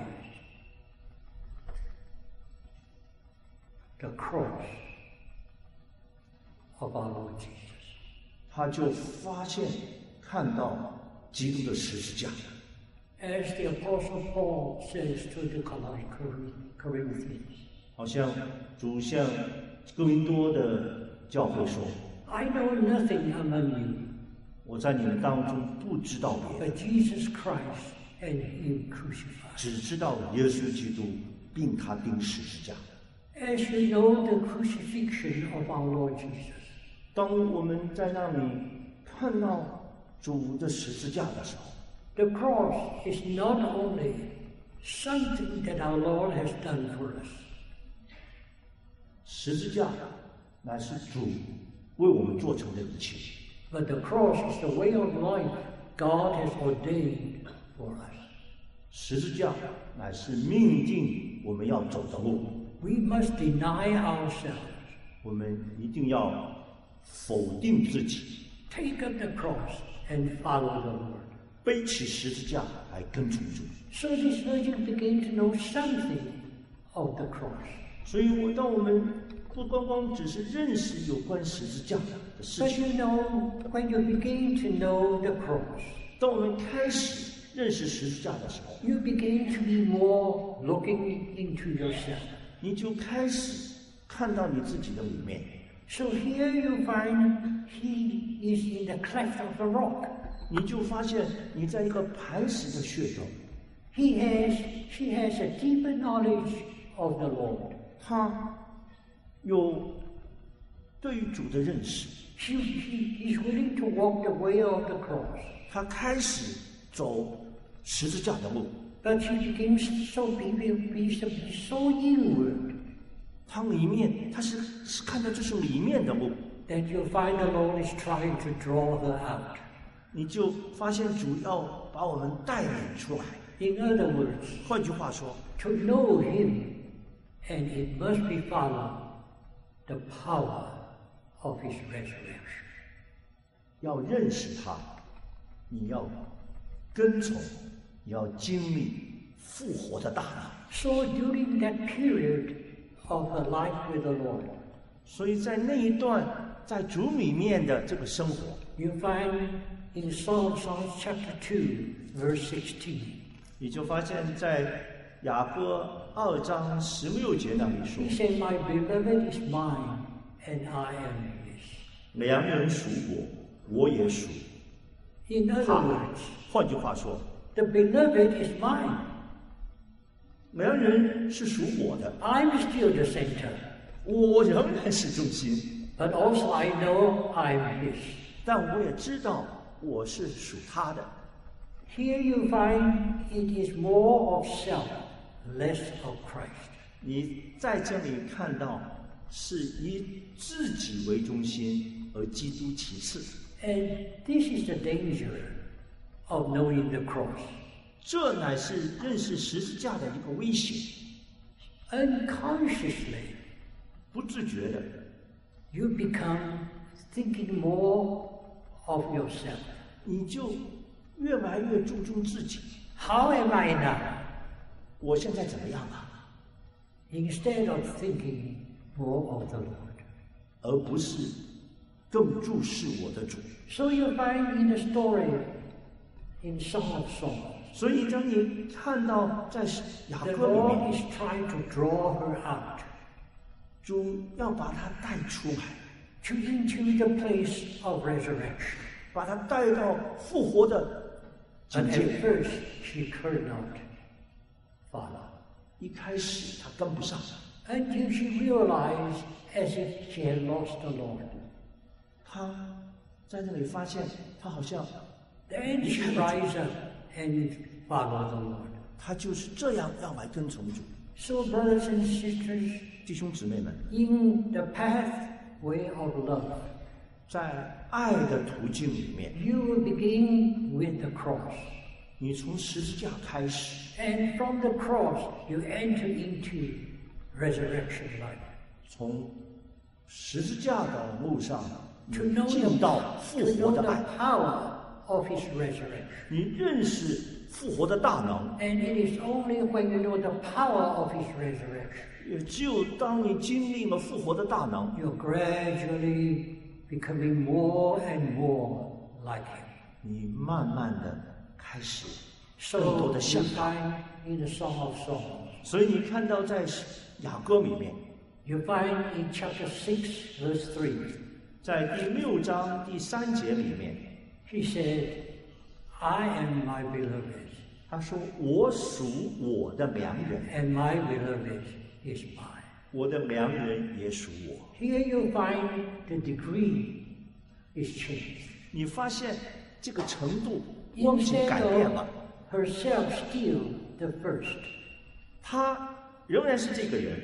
the cross of our Lord Jesus. 他就发现看到基督的十字架。 As the Apostle Paul says to the Corinthians, 好像主向哥林多的教会说 I know nothing among you 我在你们当中不知道别 but 的， Jesus Christ and Him crucified. 只知道耶稣基督并他钉十字架。 As you know the crucifixion of our Lord Jesus, 当我们在那里看到主的十字架的时候， the cross is not only something that our Lord has done for us, 十字架乃是主为我们做成的一切。 but the cross is the way of life God has ordained for us. 十字架乃是命定我们要走的路， We must deny ourselves, 我们一定要否定自己， take up the cross, and follow the Lord. 背起十字架来跟从主。 So this virgin began to know something of the cross. 所以我当我们不光光只是认识有关十字架的事 But 情， you know, when you begin to know the cross, 当我们开始认识十字架的时候， you begin to be more looking into yourself. 你就开始看到你自己的里面。 So here you find he is in the cleft of the rock. 你就发现你在一个磐石的穴中， He has, she has a deeper knowledge of the Lord. 他有对于主的认识， She, he is willing to walk the way of the cross. 他开始走十字架的路。 But she begins so be, be, be so inward 他里面他是是看到这是里面的路， that you find the Lord is trying to draw her out. 你就发现主要把我们带领出来。 In other words, 换句话说， to know Him, and it must be followed the power of His resurrection. 要认识他，你要跟从，你要经历复活的大能。 So during that period of her life with the Lord, 所以在那一段在主里面的这个生活， you find in Psalm, Psalm chapter two, verse sixteen, 你就发现在雅歌二章十六节那里说 He，said, My beloved is mine, and I am His. 良人属我，我也属 In other 他。 words, 换句话说， the beloved is mine. 良人是属我的， I'm still the center, 我仍然是中心， but also I know I'm His. 但我也知道我是属他的。 Here you find it is more of self, less of Christ. 你在这里看到是以自己为中心，而基督其次。 And this is the danger of knowing the cross. 这乃是认识十字架的一个威胁。 Unconsciously, 不自觉的， you become thinking more of yourself. 你就越来越注重自己。 How am I now? 我现在怎么样啊？ Instead of thinking more of the Lord. 而不是更注视我的主。 So you find in the story in Song of Songs, 所以当你看到在雅 the 歌里 Lord 面， is trying to draw her out 主要把他带出来， to into the place of resurrection. 把他带到复活的 But 境界。 at first she could not follow 一开始他跟不上， until she realized as if she had lost the Lord. 他在那里发现他好像 Then she rise up and follow the Lord. 他就是这样要来跟从主。 So brothers and sisters, 弟兄姊妹们， in the pathway of love, 在爱的途径里面， you will begin with the cross. 你从十字架开始， And from the cross, you enter into resurrection life. 从十字架的路上， To 你 know 进 the, 到复 to 活 know 的 the 爱， power of His resurrection. 你认识复活的大能。 And it is only when you know the power of His resurrection, 也只有当你经历了复活的大能， you're gradually becoming more and more like Him. 你慢慢的开始更 So 多 you 的像他。 find in the Song of Songs, 所以你看到在雅歌里面， you find in chapter six, verse three, 在第六章第三节里面， He said, I am my beloved, 他说：“我属我的良人， and my beloved is mine. 我的良人也属我。” Here you find the degree is changed. 你发现这个程度光景 Instead 改变 of 了， herself still the first, 他仍然是这个人，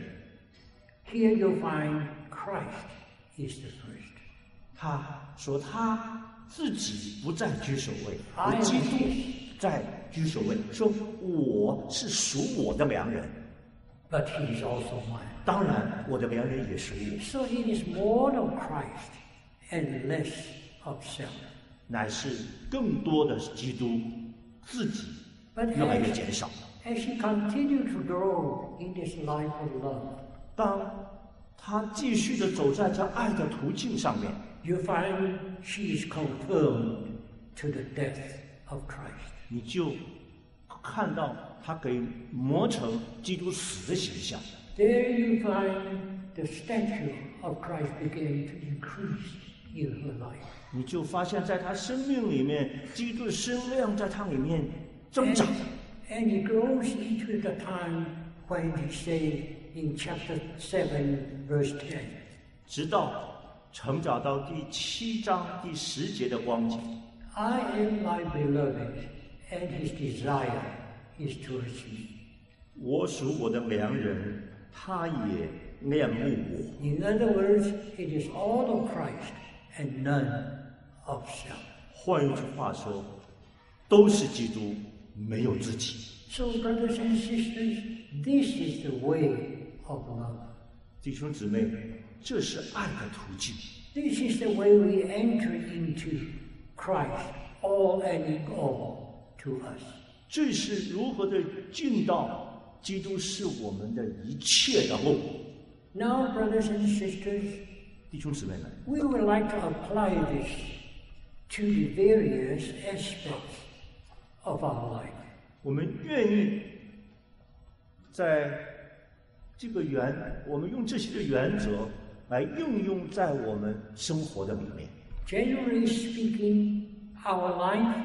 here you find Christ is the first. 他说他自己不再居首位， I 而基 am 督 his, 在居首位，说我是属我的良人。 but he is also mine. 当然，我的良人也属我， So it is more of Christ and less of self. 乃是更多的基督，自己 But 越来越 as, 减少。 as she continued to grow in this life of love, 当他继续的走在这爱的途径上面， you find she is confirmed to the death of Christ. 你就看到他给磨成基督死的形象。 There you find the statue of Christ began to increase in her life. 你就发现，在他生命里面，基督的身量在他里面增长。 And it grows into the time when he said in chapter seven, verse ten, 直到成长到第七章第十节的光景。 I am my beloved, and his desire is towards me. 我属我的良人，他也恋慕我。 In other words, it is all of Christ and none of self. 换一句话说，都是基督，没有自己。 So, brothers and sisters, this is the way of love. 弟兄姊妹，这是爱的途径。 This is the way we enter into Christ, all and in all to us. 这是如何的进到基督是我们的一切的路。 Now, brothers and sisters, 弟兄姊妹们， we would like to apply this to the various aspects of our life. 我们愿意在这个原，我们用这些的原则来应用在我们生活的里面。 Generally speaking, our life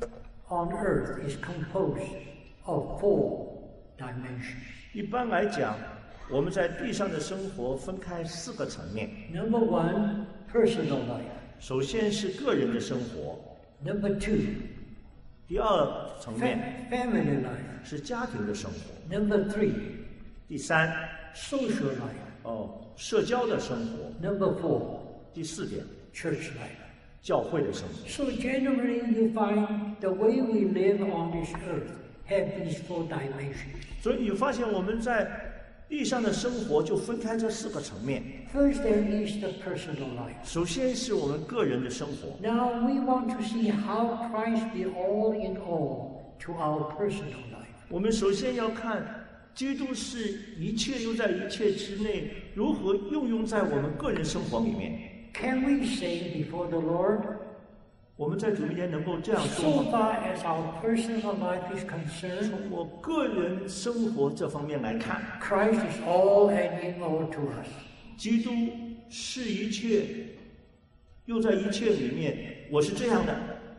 on earth is composed of four dimensions. 一般来讲，我们在地上的生活分开四个层面。 Number one, personal life. 首先是个人的生活， Number two, 第二层面 fa- family life. 是家庭的生活， Number three, 第三 social life. 哦社交的生活， Number four, 第四点 church life. 教会的生活。 So generally you find the way we live on this earth have these four dimensions. 所以你发现我们在地上的生活就分开这四个层面。 First, there is the personal life. 首先是我们个人的生活。 Now we want to see how Christ be all in all to our personal life. 我们首先要看基督是一切又在一切之内，如何应用在我们个人生活里面。 Can we say before the Lord, 我们在主面前能够这样说 so 吗？ far as our personal life is 从 concerned, 我个人生活这方面来看， Christ is all and in all to us. 基督是一切，又在一切里面。我是这样的。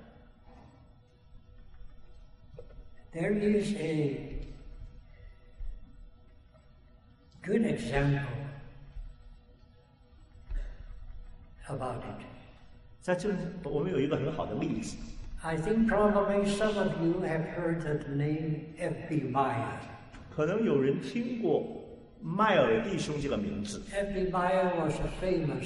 There is a good example about it. 在这里，我们有一个很好的例子。 I think probably some of you have heard the name F B Meyer. 可能有人听过迈尔弟兄这个名字。 F B Meyer was a famous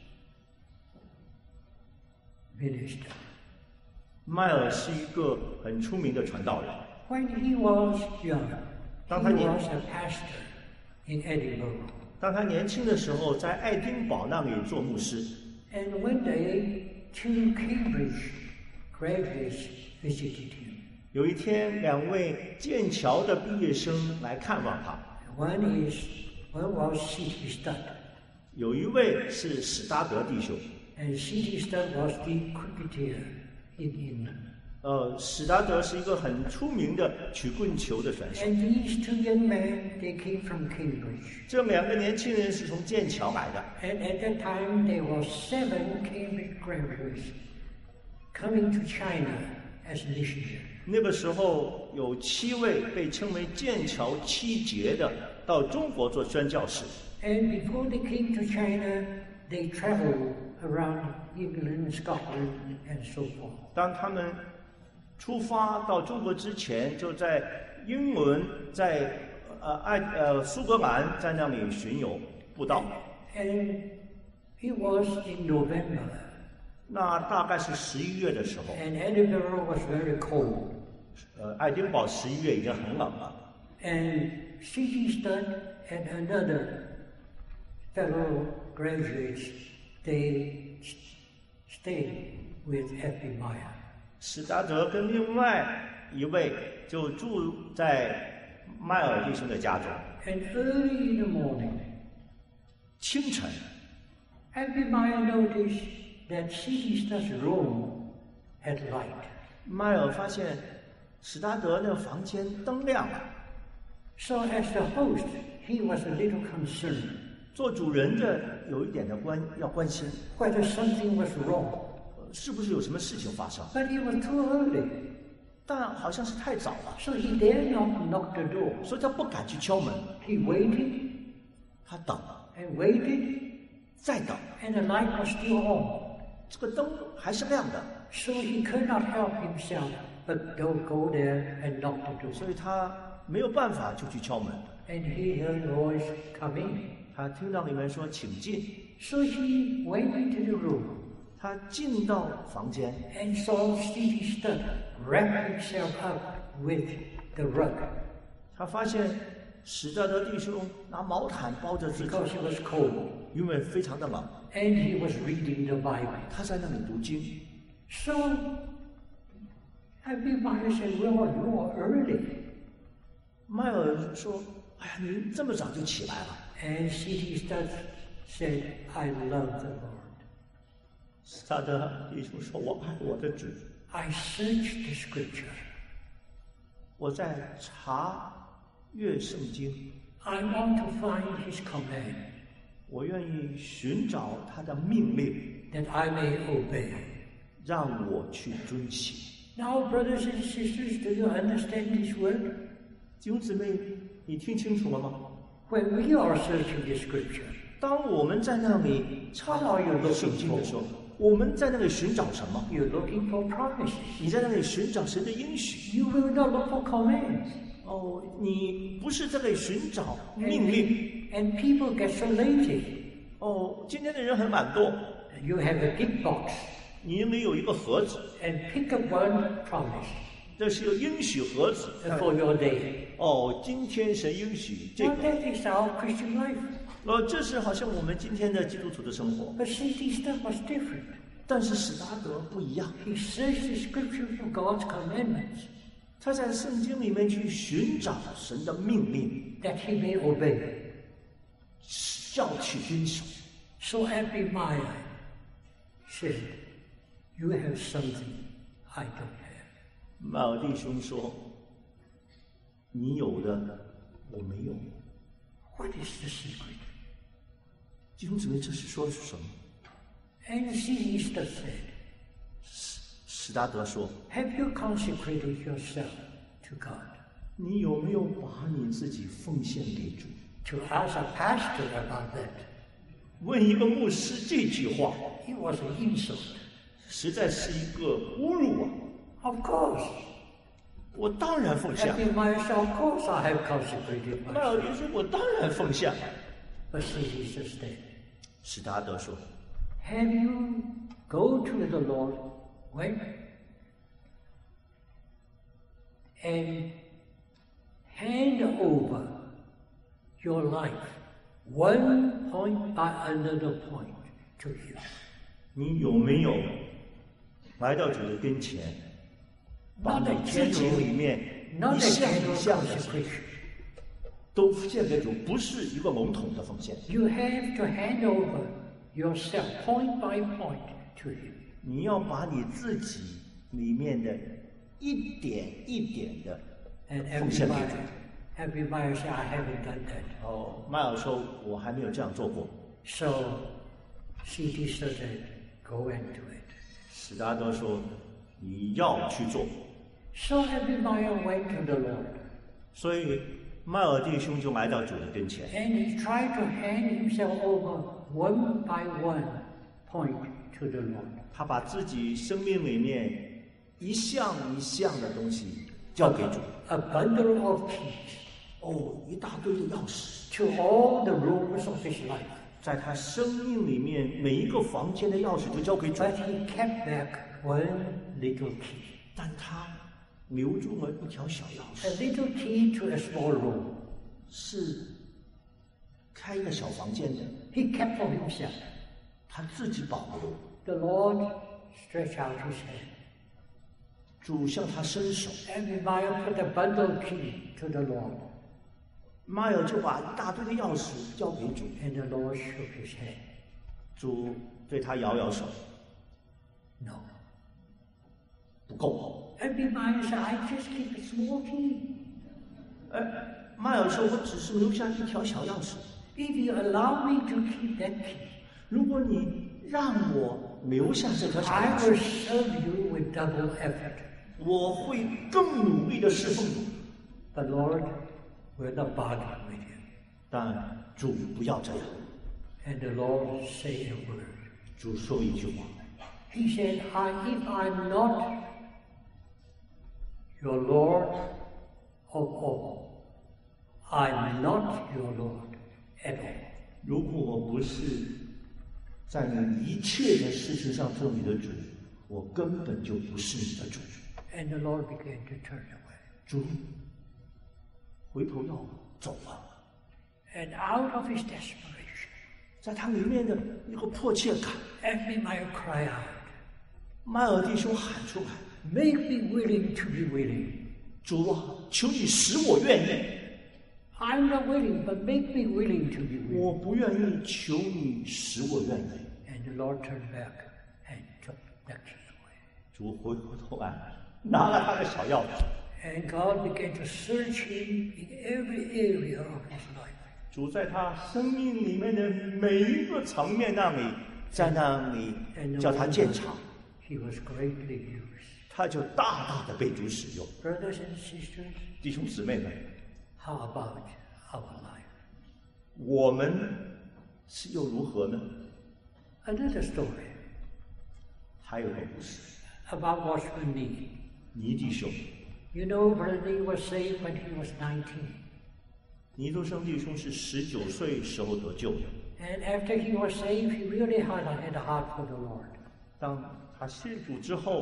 minister. 迈尔是一个很出名的传道人。 When he was young, he 当他年 was a pastor in Edinburgh. 当他年轻的时候，在爱丁堡那里做牧师。 And one day, two Cambridge graduates visited him. 有一天，两位剑桥的毕业生来看望他。 One is, one was C T Studd, 有一位是史达德弟兄， and C T Studd was the cricketer in England. 呃，史达德是一个很出名的曲棍球的选手。 And these two young men, they came from Cambridge. 这两个年轻人是从剑桥来的。 And at that time, there were seven Cambridge graduates coming to China as missionaries. 那个时候有七位被称为剑桥七杰的到中国做宣教士。 And before they came to China, they traveled around England, Scotland, and so forth. 当他们出发到中国之前，就在英伦、在呃爱呃苏格兰在那里巡游布道。 And it was in November, 那大概是十一月的时候， and Edinburgh was very cold. 呃，爱丁堡十一月已经很冷了。 And C T Studd and another fellow graduates, they stayed with F B Meyer. 史达德跟另外一位就住在迈尔弟兄的家中。 And early in the morning, 清晨， F B Meyer noticed that C T Studd's room had light. 迈尔发现史达德那房间灯亮了。 So as the host, he was a little concerned 做主人的有一点的关要关心， whether something was wrong. 是不是有什么事情发生？ But it was too early, 但好像是太早了， so he dared not knock the door. 所以他不敢去敲门。 He waited 他等， and waited, 再等， and the light was still on. 这个灯还是亮的， So he could not help himself but don't go there and knock the door. 所以他没有办法就去敲门。 And he heard a voice come in. 他听到里面说请进， So he went into the room 他进到房间， and saw C T Studd wrap himself up with the rug 他发现史达德弟兄拿毛毯包着自己， because it was cold. 因为非常的冷， And he was reading the Bible. 他在那里读经。 So everybody said, well, you are early. 迈尔说：“哎呀，您这么早就起来了。” And C T Studd said, I love the Lord. 史达德弟兄说：“我爱我的主， I searched the scripture. 我在查阅圣经， I want to find his command 我愿意寻找他的命令， that I may obey. 让我去遵行。” Now, brothers and sisters, do you understand this word? 弟兄姊妹，你听清楚了吗？ When we are searching the scripture, 当我们在那里查圣经的时候，我们在那里寻找什么？ you're looking for promises. 你在那里寻找神的应许。 You will not look for commands. 哦，你不是在那里寻找命令。 And people get so lazy. 哦，今天的人很懒惰。 You have a gift box 你里有一个盒子， and pick up one promise. 这是有应许盒子。 for your day. 哦，今天神应许这 Well, 个， that is our Christian life. 哦，这是好像我们今天的基督徒的生活。 But C D Stubb was different. 但是史达德不一样， He searched the scripture for God's commandments 他在圣经里面去寻找神的命令， that he may obey. 要去遵守。 So Abimael said, "You have something I don't have." 麦尔弟兄说：“你有的我没有。 What is the secret? ” 弟兄姊妹，这是说的是什么？ And C D Stubb said, 史达德说 "Have you consecrated yourself to God?" 你有没有把你自己奉献给主？ To ask a pastor about that, 问一个牧师这句话， it was an insult. 实在是一个侮辱啊！ Of course. 我当然奉献。 Abimael said, "Of course I have consecrated 麦尔 myself." 弟说：“我当然奉献。 But C D Stubb said, ” 史达德说 "Have you go to the Lord, wait, and hand over your life, one point by another point, to Him?" 你有没有来到主的跟前，把 Not 你 a 自己 general, 里面 not 一 a 项 general 一项的 consecration. 都献给主，不是一个笼统的奉献。 You have to hand over yourself, point by point, to Him. 你要把你自己里面的一点一点的 And 奉献给 Abimael, 主。 Abimael said, "I haven't done that." 哦，麦尔说：“我还没有这样做过。 So C D Stubb said, "Go and do it." ” 史达德说：“你要去做。 So Abimael went to the Lord, ” 所以麦尔弟兄就来到主的跟前， and he tried to hand himself over one by one point to the Lord. 他把自己生命里面一项一项的东西交给主。 A bundle of keys 哦，一大堆的钥匙， to all the rooms of his life. 在他生命里面每一个房间的钥匙都交给主， But he kept back one little key. 但他留住了一条小钥 A 匙， little key to a small room. 是开一个小房间的， He kept for himself. 他自己保留。 The Lord stretched out his hand. 主向他伸手， Abimael put a bundle key to the Lord, 马尔就把一大堆的钥匙交给主， and the Lord shook his head. 主对他摇摇手， No. 不够。 Abimael said, "I just keep a small key. 哎，马尔说：“我只是留下一条小钥匙， If you allow me to keep that key, 如果你让我留下这条小 I 钥 will 匙， serve you with double effort." 我会更努力的侍奉主。 The Lord will not bargain with him. 但主不要这样。 And the Lord said a word. 主说一句话， He said, I, if I'm not your Lord of all, I'm not your Lord at all. 如果我不是在你一切的事情上做你的主，我根本就不是你的主。 And the Lord began to turn away. 主回头要走了， And out of his desperation, 在他里面的一个迫切感， Abimael cried out, 麦尔弟兄喊出来 Make me willing to be willing. 主啊，求你使我愿意。 I'm not willing, but make me willing to be willing. 我不愿意，求你使我愿意。 And the Lord turned back and took the key away. 主回过头来，拿了他的小钥匙。 And God began to search him in every area of his life. 主在他生命里面的每一个层面那里，在那里 And 叫 no 他 wonder 建厂， he was greatly used. 他就大大的被主使用。 Brothers and sisters, 弟兄姊妹们， how about our life? 我们是又如何呢？ Another story 还有个故事， about Watchman Nee. 尼弟兄， You know, Brother Nee was saved when he was nineteen. 尼都生弟兄是十九岁时候得救的。 And after he was saved, he really had, had a heart for the Lord. 当他信主之后，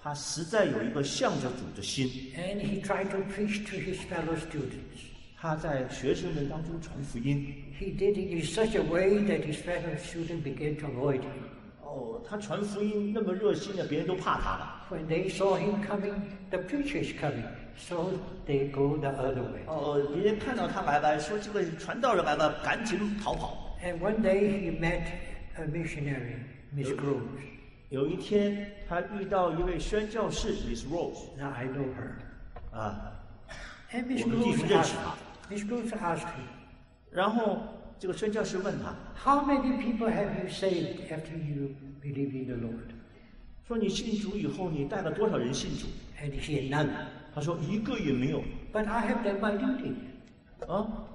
他实在有一个向着主的心。 And he tried to preach to his fellow students. 他在学生们当中传福音。 He did it in such a way that his fellow students began to avoid him. 哦，他传福音那么热心的，别人都怕他了。 When they saw him coming, the preacher is coming, so they go the other way. 哦，别人看到他来了，说这个传道人来了，赶紧逃跑。 And one day he met a missionary, Miss Groves. 有一天，他遇到一位宣教士 Miss Rose。 Now I know her. 啊， And Miss 我们弟 Groves 兄认识 asked, 他。 Miss Groves asked him, 然后这个宣教士问他 how many people have you saved after you believe in the Lord? 说：“你信主以后，你带了多少人信主 And he said, none. ？” 他说：“一个也没有。 But I have done my duty. ” 啊，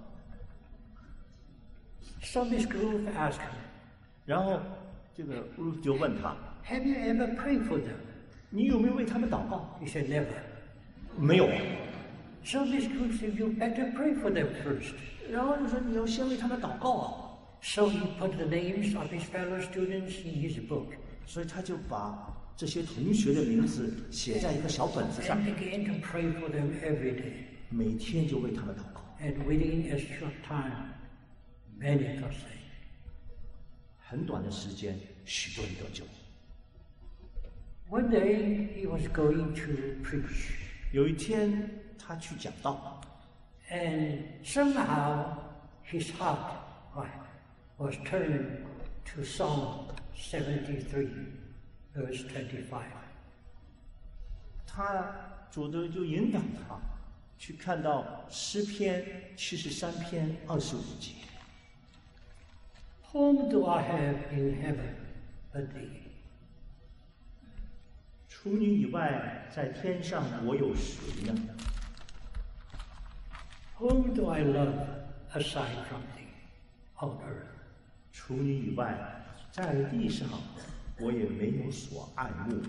So Miss Groves asked him, 然后这个 Ruth 就问他 have you ever prayed for them?：“ 你有没有为他们祷告 He said, never.？” 没有。 So Miss Groves said, you better pray for them first. 然后就说：“你要先为他们祷告啊。” So he put the names of his fellow students in his book 所以他就把这些同学的名字写在一个小本子上， and began to pray for them every day. 每天就为他们祷告。 And within a short time, many got saved. 很短的时间，许多人得救。 One day he was going to preach, 有一天，他去讲道， and somehow his heart was turned to Psalm seventy-three, verse twenty-five. 他主的就引导他去看到诗篇七十三篇二十五节。 Whom do I have in heaven but thee? 除你以外，在天上我有谁呢？ Whom do I love aside from thee on earth? 除你以外，在地上我也没有所爱慕。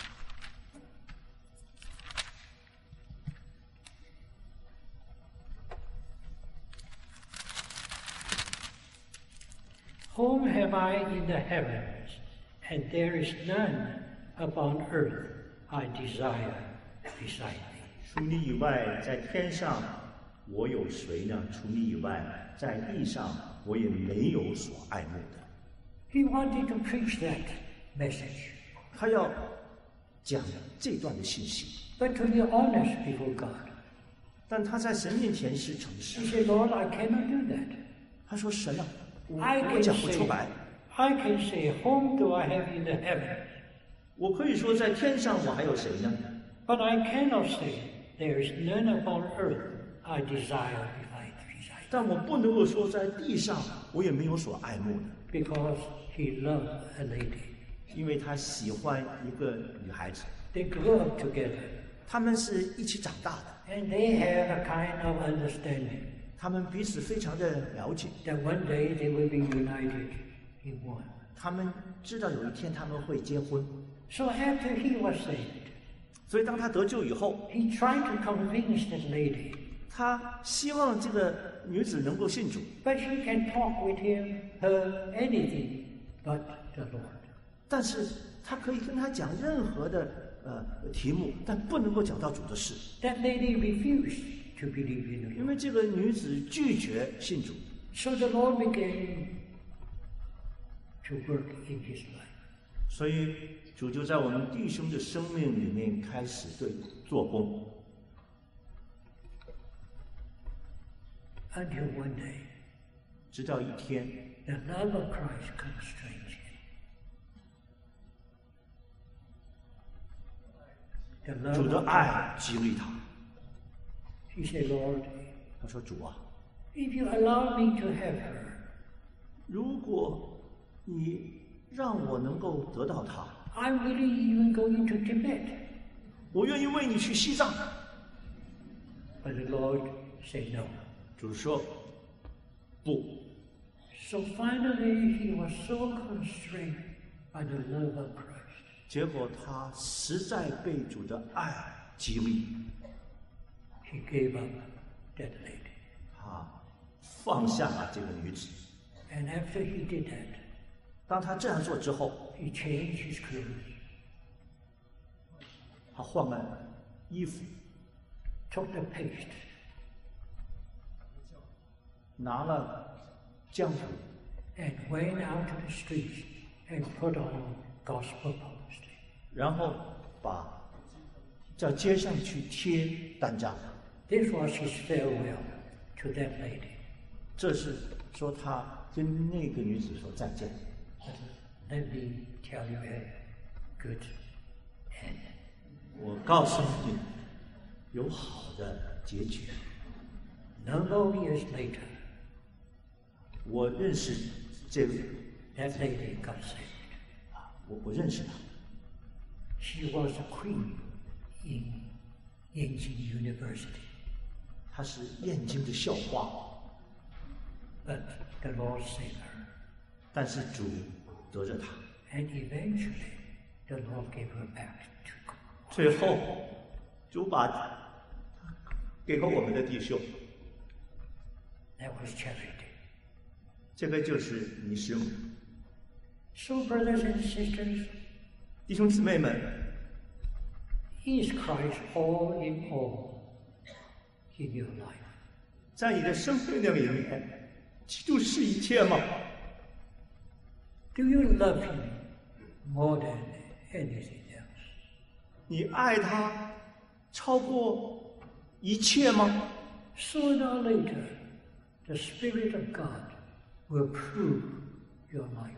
Whom have I in the heavens, and there is none upon earth I desire beside thee. 除你以外，在天上我有谁呢？除你以外，在地上我也没有所爱慕的。 He wanted to preach that message, 他要讲这段的信息， but to be honest before God. 但他在神面前是诚 He 实。 said, Lord, I cannot do that. 他说：“神啊，我 I 我 can 讲不出 say, 来。 I can say, whom do I have in the heavens? 我可以说，在天上我还有谁呢？ But I cannot say, there is none upon earth I desire beside thee. 但我不能够说，在地上我也没有所爱慕的， Because he loved a lady. 因为他喜欢一个女孩子， They grew up together, 他们是一起长大的， and they have a kind of understanding 他们彼此非常的了解， that one day they will be united in one. 他们知道有一天他们会结婚。 So after he was saved, 所以当他得救以后， he tried to convince that lady, 他希望这个女子能够信主， but she can talk with him, her, anything but the Lord. 但是他可以跟他讲任何的呃题目，但不能够讲到主的事， That lady refused to believe in the 因 Lord. 为这个女子拒绝信主。 So the Lord began to work in his life. 所以主就在我们弟兄的生命里面开始对做工， Until one day, 直到一天， the love of Christ constrains him. The love 主的 of 爱激励他。 He said, Lord, 他说：“主啊， if you allow me to have her, 如果你让我能够得到她， I'm willing even go into Tibet. 我愿意为你去西藏。” But the Lord said no. 主说：“不。” So finally, he was so constrained by the love of Christ. 结果他实在被主的爱激励， He gave up that lady. 他放下了这个女子。 And after he did that, 当他这样做之后， he changed his clothes. 他换了衣服， took the paste, 拿了浆糊， and went out to the streets and put on gospel posters. 然后把在街上去贴单张。 This was his farewell to that lady. 这是说他跟那个女子说再见。 Let me tell you a good end. 我告诉你，有好的结局。 Number of years later, 我认识这位 that lady got saved. 啊，我我认识他， She was a queen in Yangtze University. 他是燕京的校花， But the Lord saved her. 但是主得着他， And eventually, the Lord gave her back to God. 最后主把给了我们的弟兄， That was charity. 这个就是你师母。 So, brothers and sisters, 弟兄姊妹们， is Christ all in all in your life? 在你的生命的里面，基督是一切吗？ Do you love Him more than anything else? 你爱他超过一切吗？ Sooner or later, the Spirit of God will prove your life.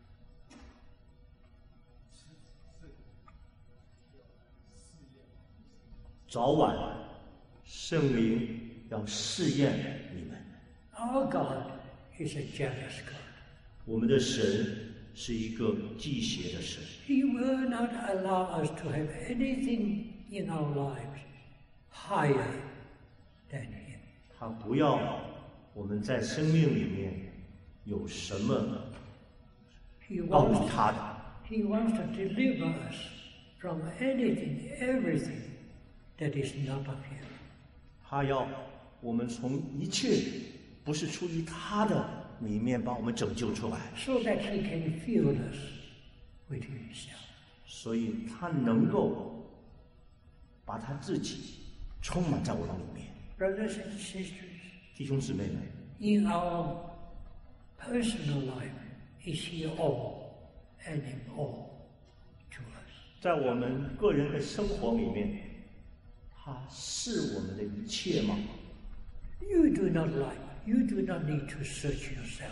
早晚圣灵要试验你们。 Our God is a jealous God. 我们的神是一个忌邪的神， He will not allow us to have anything in our lives higher than Him. 他不要我们在生命里面有什么 He 高于 wants, 他的。 he wants to deliver us from anything, everything that is not of Him. 他要我们从一切不是出于他的里面把我们拯救出来， So that He can fill us with Himself. 所以他能够把他自己充满在我们里面。 Brothers and sisters, 弟兄姊妹们， in our personal life, is He all and in all to us? 在我们个人的生活里面，他是我们的一切吗？ You do not like, you do not need to search yourself.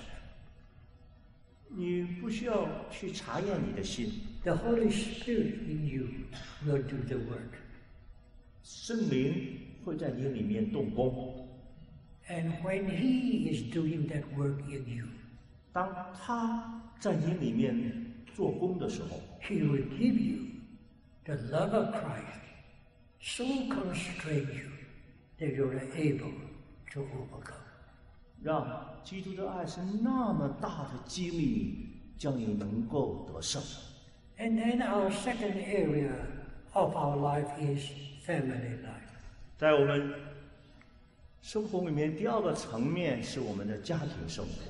你不需要去查验你的心， The Holy Spirit in you will do the work. 圣灵会在你里面动工。 And when He is doing that work in you, 当他在你里面做工的时候， He will give you the love of Christ so constrain you that you are able to overcome. 让基督的爱是那么大的激励你，叫你能够得胜。 And then our second area of our life is family life. 在我们生活里面，第二个层面是我们的家庭生活。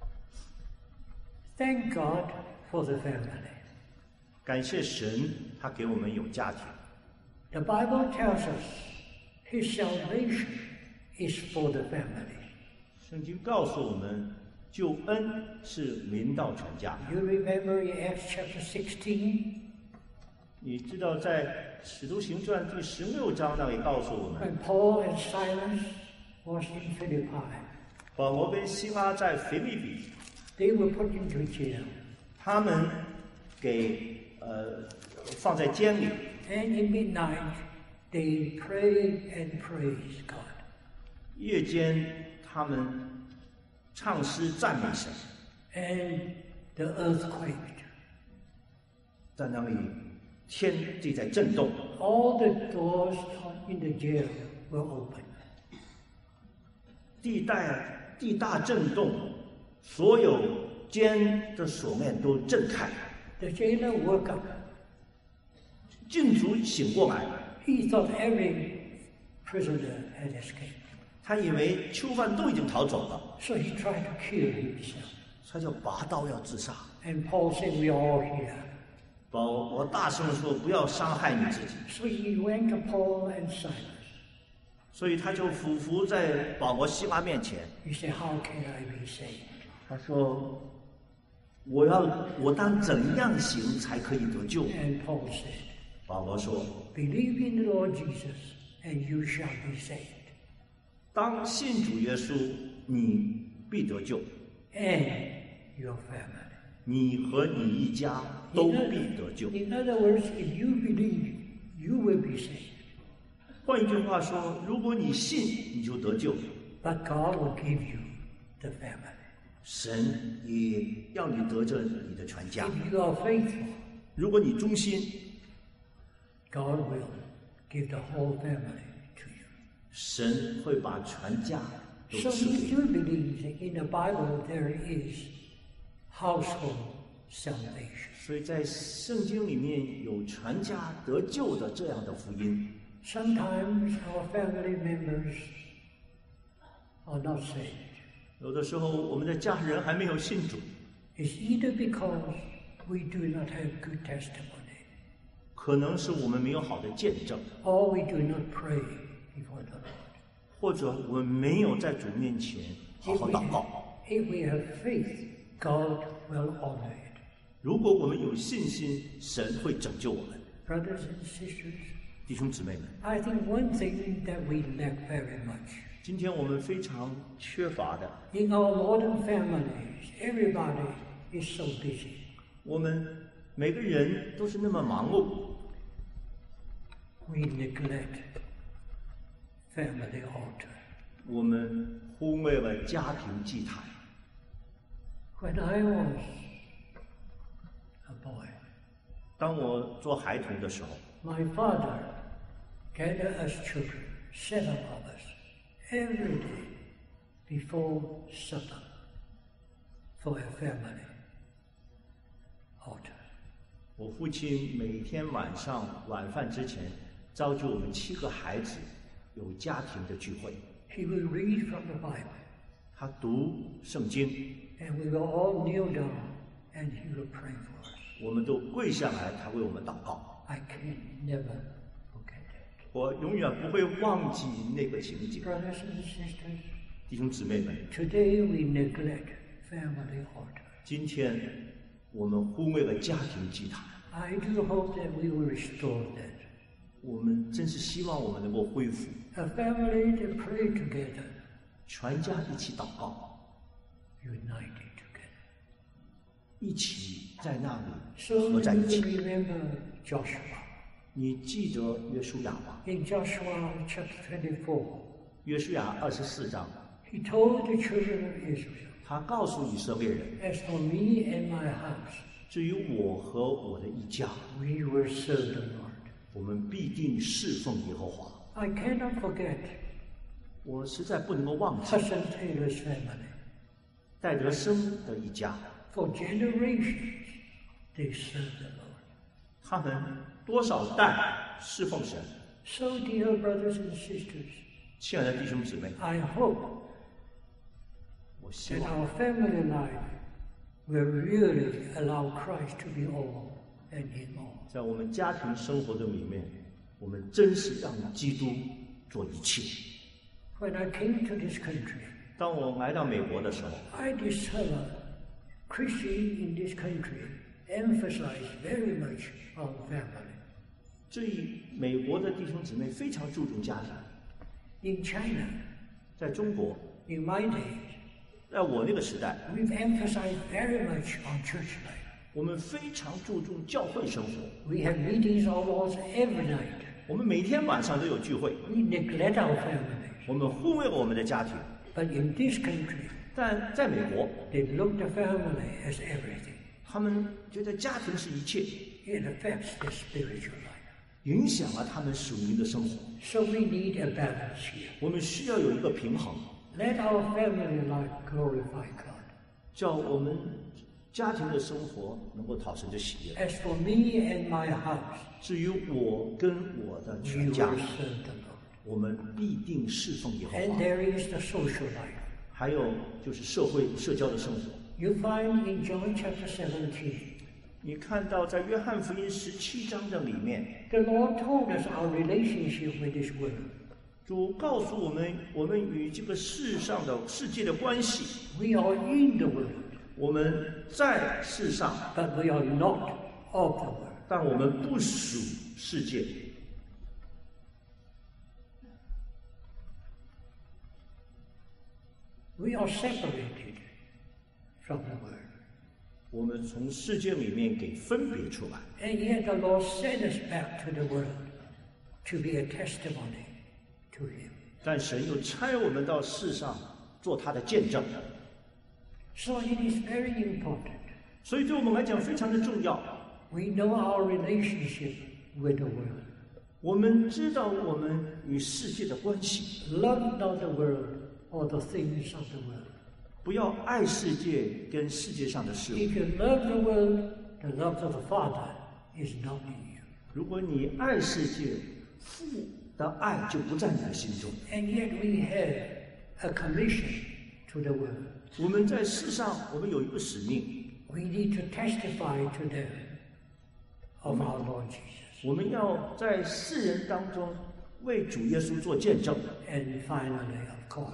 Thank God for the family. 感谢神，他给我们有家庭。 The Bible tells us His salvation is for the family. 圣经告诉我们，救恩是临到全家。 You remember in Acts chapter sixteen, 你知道，在《使徒行传》第十六章那里告诉我们， when Paul and Silas was in Philippi, 保罗跟希拉在腓立比， they were put into jail. 他们给呃放在监里， And in midnight, they prayed and praised God. 夜间他们唱诗赞美神， And the earth quaked. 在那里天地在震动， All the doors in the jail were open. 地带地大震动，所有监的锁链都震开， The jailer woke up. 禁足醒过来， He thought every prisoner had escaped. 他以为囚犯都已经逃走了， So he tried to kill himself. 他就拔刀要自杀。 And Paul said, "We are all here. 保罗大声地说：“不要伤害你自己。” So he went to Paul and Silas. 所以他就俯伏在保罗西拉面前。 He said, "How can I be saved?" 他说：“我要我当怎样行才可以得救？” And Paul said, 保罗说 "Believe in the Lord Jesus, and you shall be saved, 当信主耶稣，你必得救， and your family." 你和你一家都必得救。 In other words, if you believe, you will be saved. 换一句话说，如果你信，你就得救。 But God will give you the family. 神也要你得着你的全家。 If you are faithful, 如果你忠心， God will give the whole family to you. 神会把全家都 So 赐 we 给 do 你。 believe that in the Bible there is household salvation. 所以在圣经里面有全家得救的这样的福音。 Sometimes our family members are not saved. 有的时候我们的家人还没有信主， It's either because we do not have good testimony, 可能是我们没有好的见证， or we do not pray before the Lord. 或者我们没有在主面前好 If 好 we 祷 have, 告。 if we have faith, God will honor it. 如果我们有信心，神会拯救我们。 Brothers and sisters, 弟兄姊妹们， I think one thing that we lack very much 今天我们非常缺乏的， in our modern families, everybody is so busy. 我们每个人都是那么忙碌， We neglect family altar. 我们忽略了家庭祭坛。 When I was a boy, 当我做孩童的时候， my father gathered us children, seven of us, every day before supper for a family altar. 我父亲每天晚上晚饭之前，召集我们七个孩子有家庭的聚会。 He will read from the Bible, 他读圣经， and we will all kneel down, and he will pray for us. 我们都跪下来，他为我们祷告。 I can never forget it. 我永远不会忘记那个情景。 Brothers and sisters, 弟兄姊妹们， today we neglect family altar. 今天我们忽略了家庭祭坛， I do hope that we will restore that. 我们真是希望我们能够恢复， A family that pray together, 全家一起祷告， united together. 一起在那里 So 合 you 在一起。 remember Joshua. 你记得约书亚吗？ In Joshua chapter twenty-four, 约书亚二十四章， he told the children of Israel, 他告诉以色列人， "As for me and my house, 至于我和我的一家， we will serve the Lord." 我们必定侍奉耶和华。 I cannot forget 我实在不能够忘记 Hudson Taylor's family. 戴德生的一家， For generations, they served the Lord. 他们多少代侍奉神。 So, dear brothers and sisters, 亲爱的弟兄姊妹， I hope 我希 that 望 our family life will really allow Christ to be all and in all. 在我们家庭生活的里面，我们真是让基督做一切。 When I came to this country, 当我来到美国的时候， I discovered Christians in this country emphasize very much on family. 这一美国的弟兄姊妹非常注重家庭。 In China, 在中国， in my days, 在我那个时代， we've emphasized very much on church life. 我们非常注重教会生活， We have meetings almost every night. 我们每天晚上都有聚会， We neglect our families. 我们忽略了我们的家庭。 But in this country, 但在美国， they look the family as everything. 他们觉得家庭是一切， It affects their spiritual life. 影响了他们属灵的生活。 So we need a balance here. 我们需要有一个平衡， Let our family life glorify God. 叫我们家庭的生活能够讨神的喜悦。 As for me and my house, 至于我跟我的 we 全 will 家， serve the Lord. 我们必定侍奉耶和 And 华。 there is the social life. 还有就是社会社交的生活。 You find in John chapter seventeen, 你看到在约翰福音十七章的里面， the Lord told us our relationship with this world. 主告诉我们，我们与这个世上的世界的关系。 We are in the world, 我们在世上， but we are not of the world. 但我们不属世界。 We are separated from the world. 我们从世界里面给分别出来， And yet the Lord sent us back to the world to be a testimony to Him. 但神又差我们到世上做他的见证， So it is very important. 所以对我们来讲非常的重要。 We know our relationship with the world. 我们知道我们与世界的关系， Love not the world or the things of the world. 不要爱世界跟世界上的事物。 If you love the world, the love of the Father is not in you. 如果你爱世界，父的爱就不在你的心中。 And yet we have a commission to the world. 我们在世上，我们有一个使命， We need to testify to them of our Lord Jesus. 我们要在世人当中为主耶稣做见证。 And finally, of course,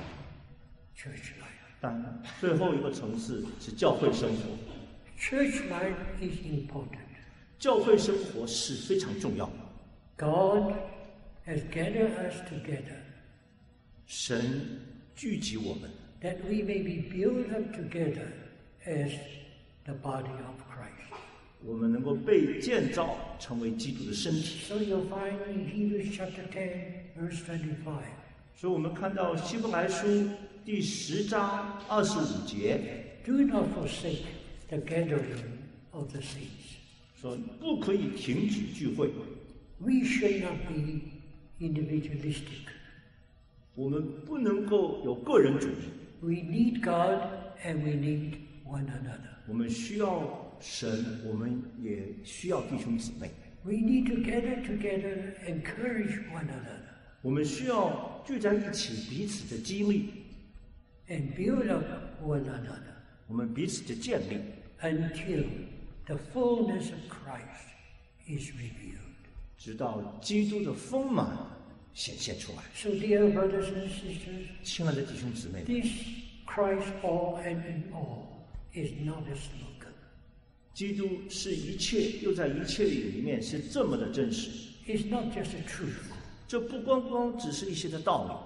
church life. 但最后一个层次是教会生活， Church life is important. 教会生活是非常重要的。 God has gathered us together 神聚集我们， that we may be built up together as the body of Christ. 我们能够被建造成为基督的身体。 So you'll find in Hebrews chapter ten, verse twenty-five, 所以我们看到希伯来书第十章二十五节 do not forsake the gathering of the saints. 说，不可以停止聚会。 We should not be individualistic. 我们不能够有个人主义， We need God and we need one another. 我们需要神，我们也需要弟兄姊妹， We need to gather together, encourage one another, 我们需要聚在一起，彼此的激励， and build up one another 我们彼此的建立， until the fullness of Christ is revealed. 直到基督的丰满显现出来。 So, dear brothers and sisters, 亲爱的弟兄姊妹， this Christ all and in all is not a slogan. 基督是一切，又在一切里面是这么的真实。 It's not just a truth. 这不光光只是一些的道理，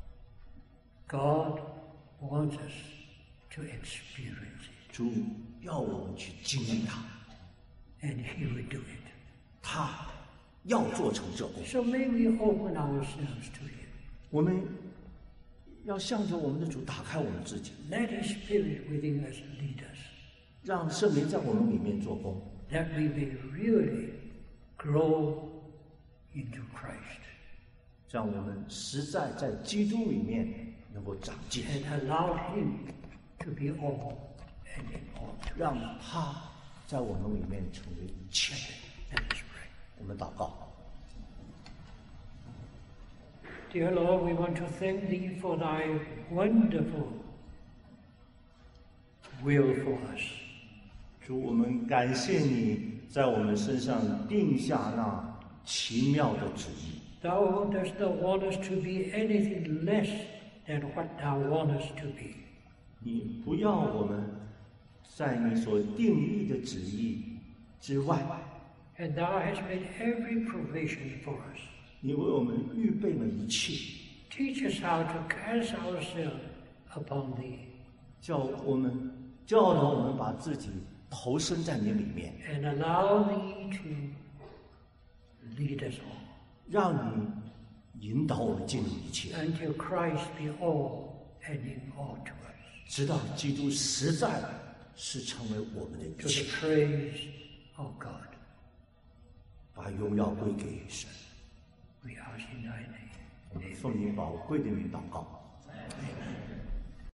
God wants us to experience it, 主要我们去经历它， and He will do it. 他要做成这功。 So may we open ourselves to Him. 我们要向着我们的主打开我们自己， Let His Spirit within us lead us, 让圣灵在我们里面做工， that we may really grow into Christ 让我们实在在基督里面能够长进， and allow Him to be all and in all. 让他在我们里面成为一切。 Let us pray. 我们祷告。 Dear Lord, we want to thank Thee for Thy wonderful will for us. 主，我们感谢你在我们身上定下那奇妙的旨意。 Thou dost not want us to be anything less than what Thou want us to be. 你不要我们在你所定义的旨意之外， And Thou hast made every provision for us. 你为我们预备了一切， Teach us how to cast ourselves upon Thee 叫我们教导我们把自己投身在你里面， and allow Thee to lead us all 让你引导我们进入一切， until Christ be all and in all to us, 直到基督实在是成为我们的一 to 切， the praise of God. 把荣耀归给神。 We ask in Thy name. 我们奉你宝贵的名祷告。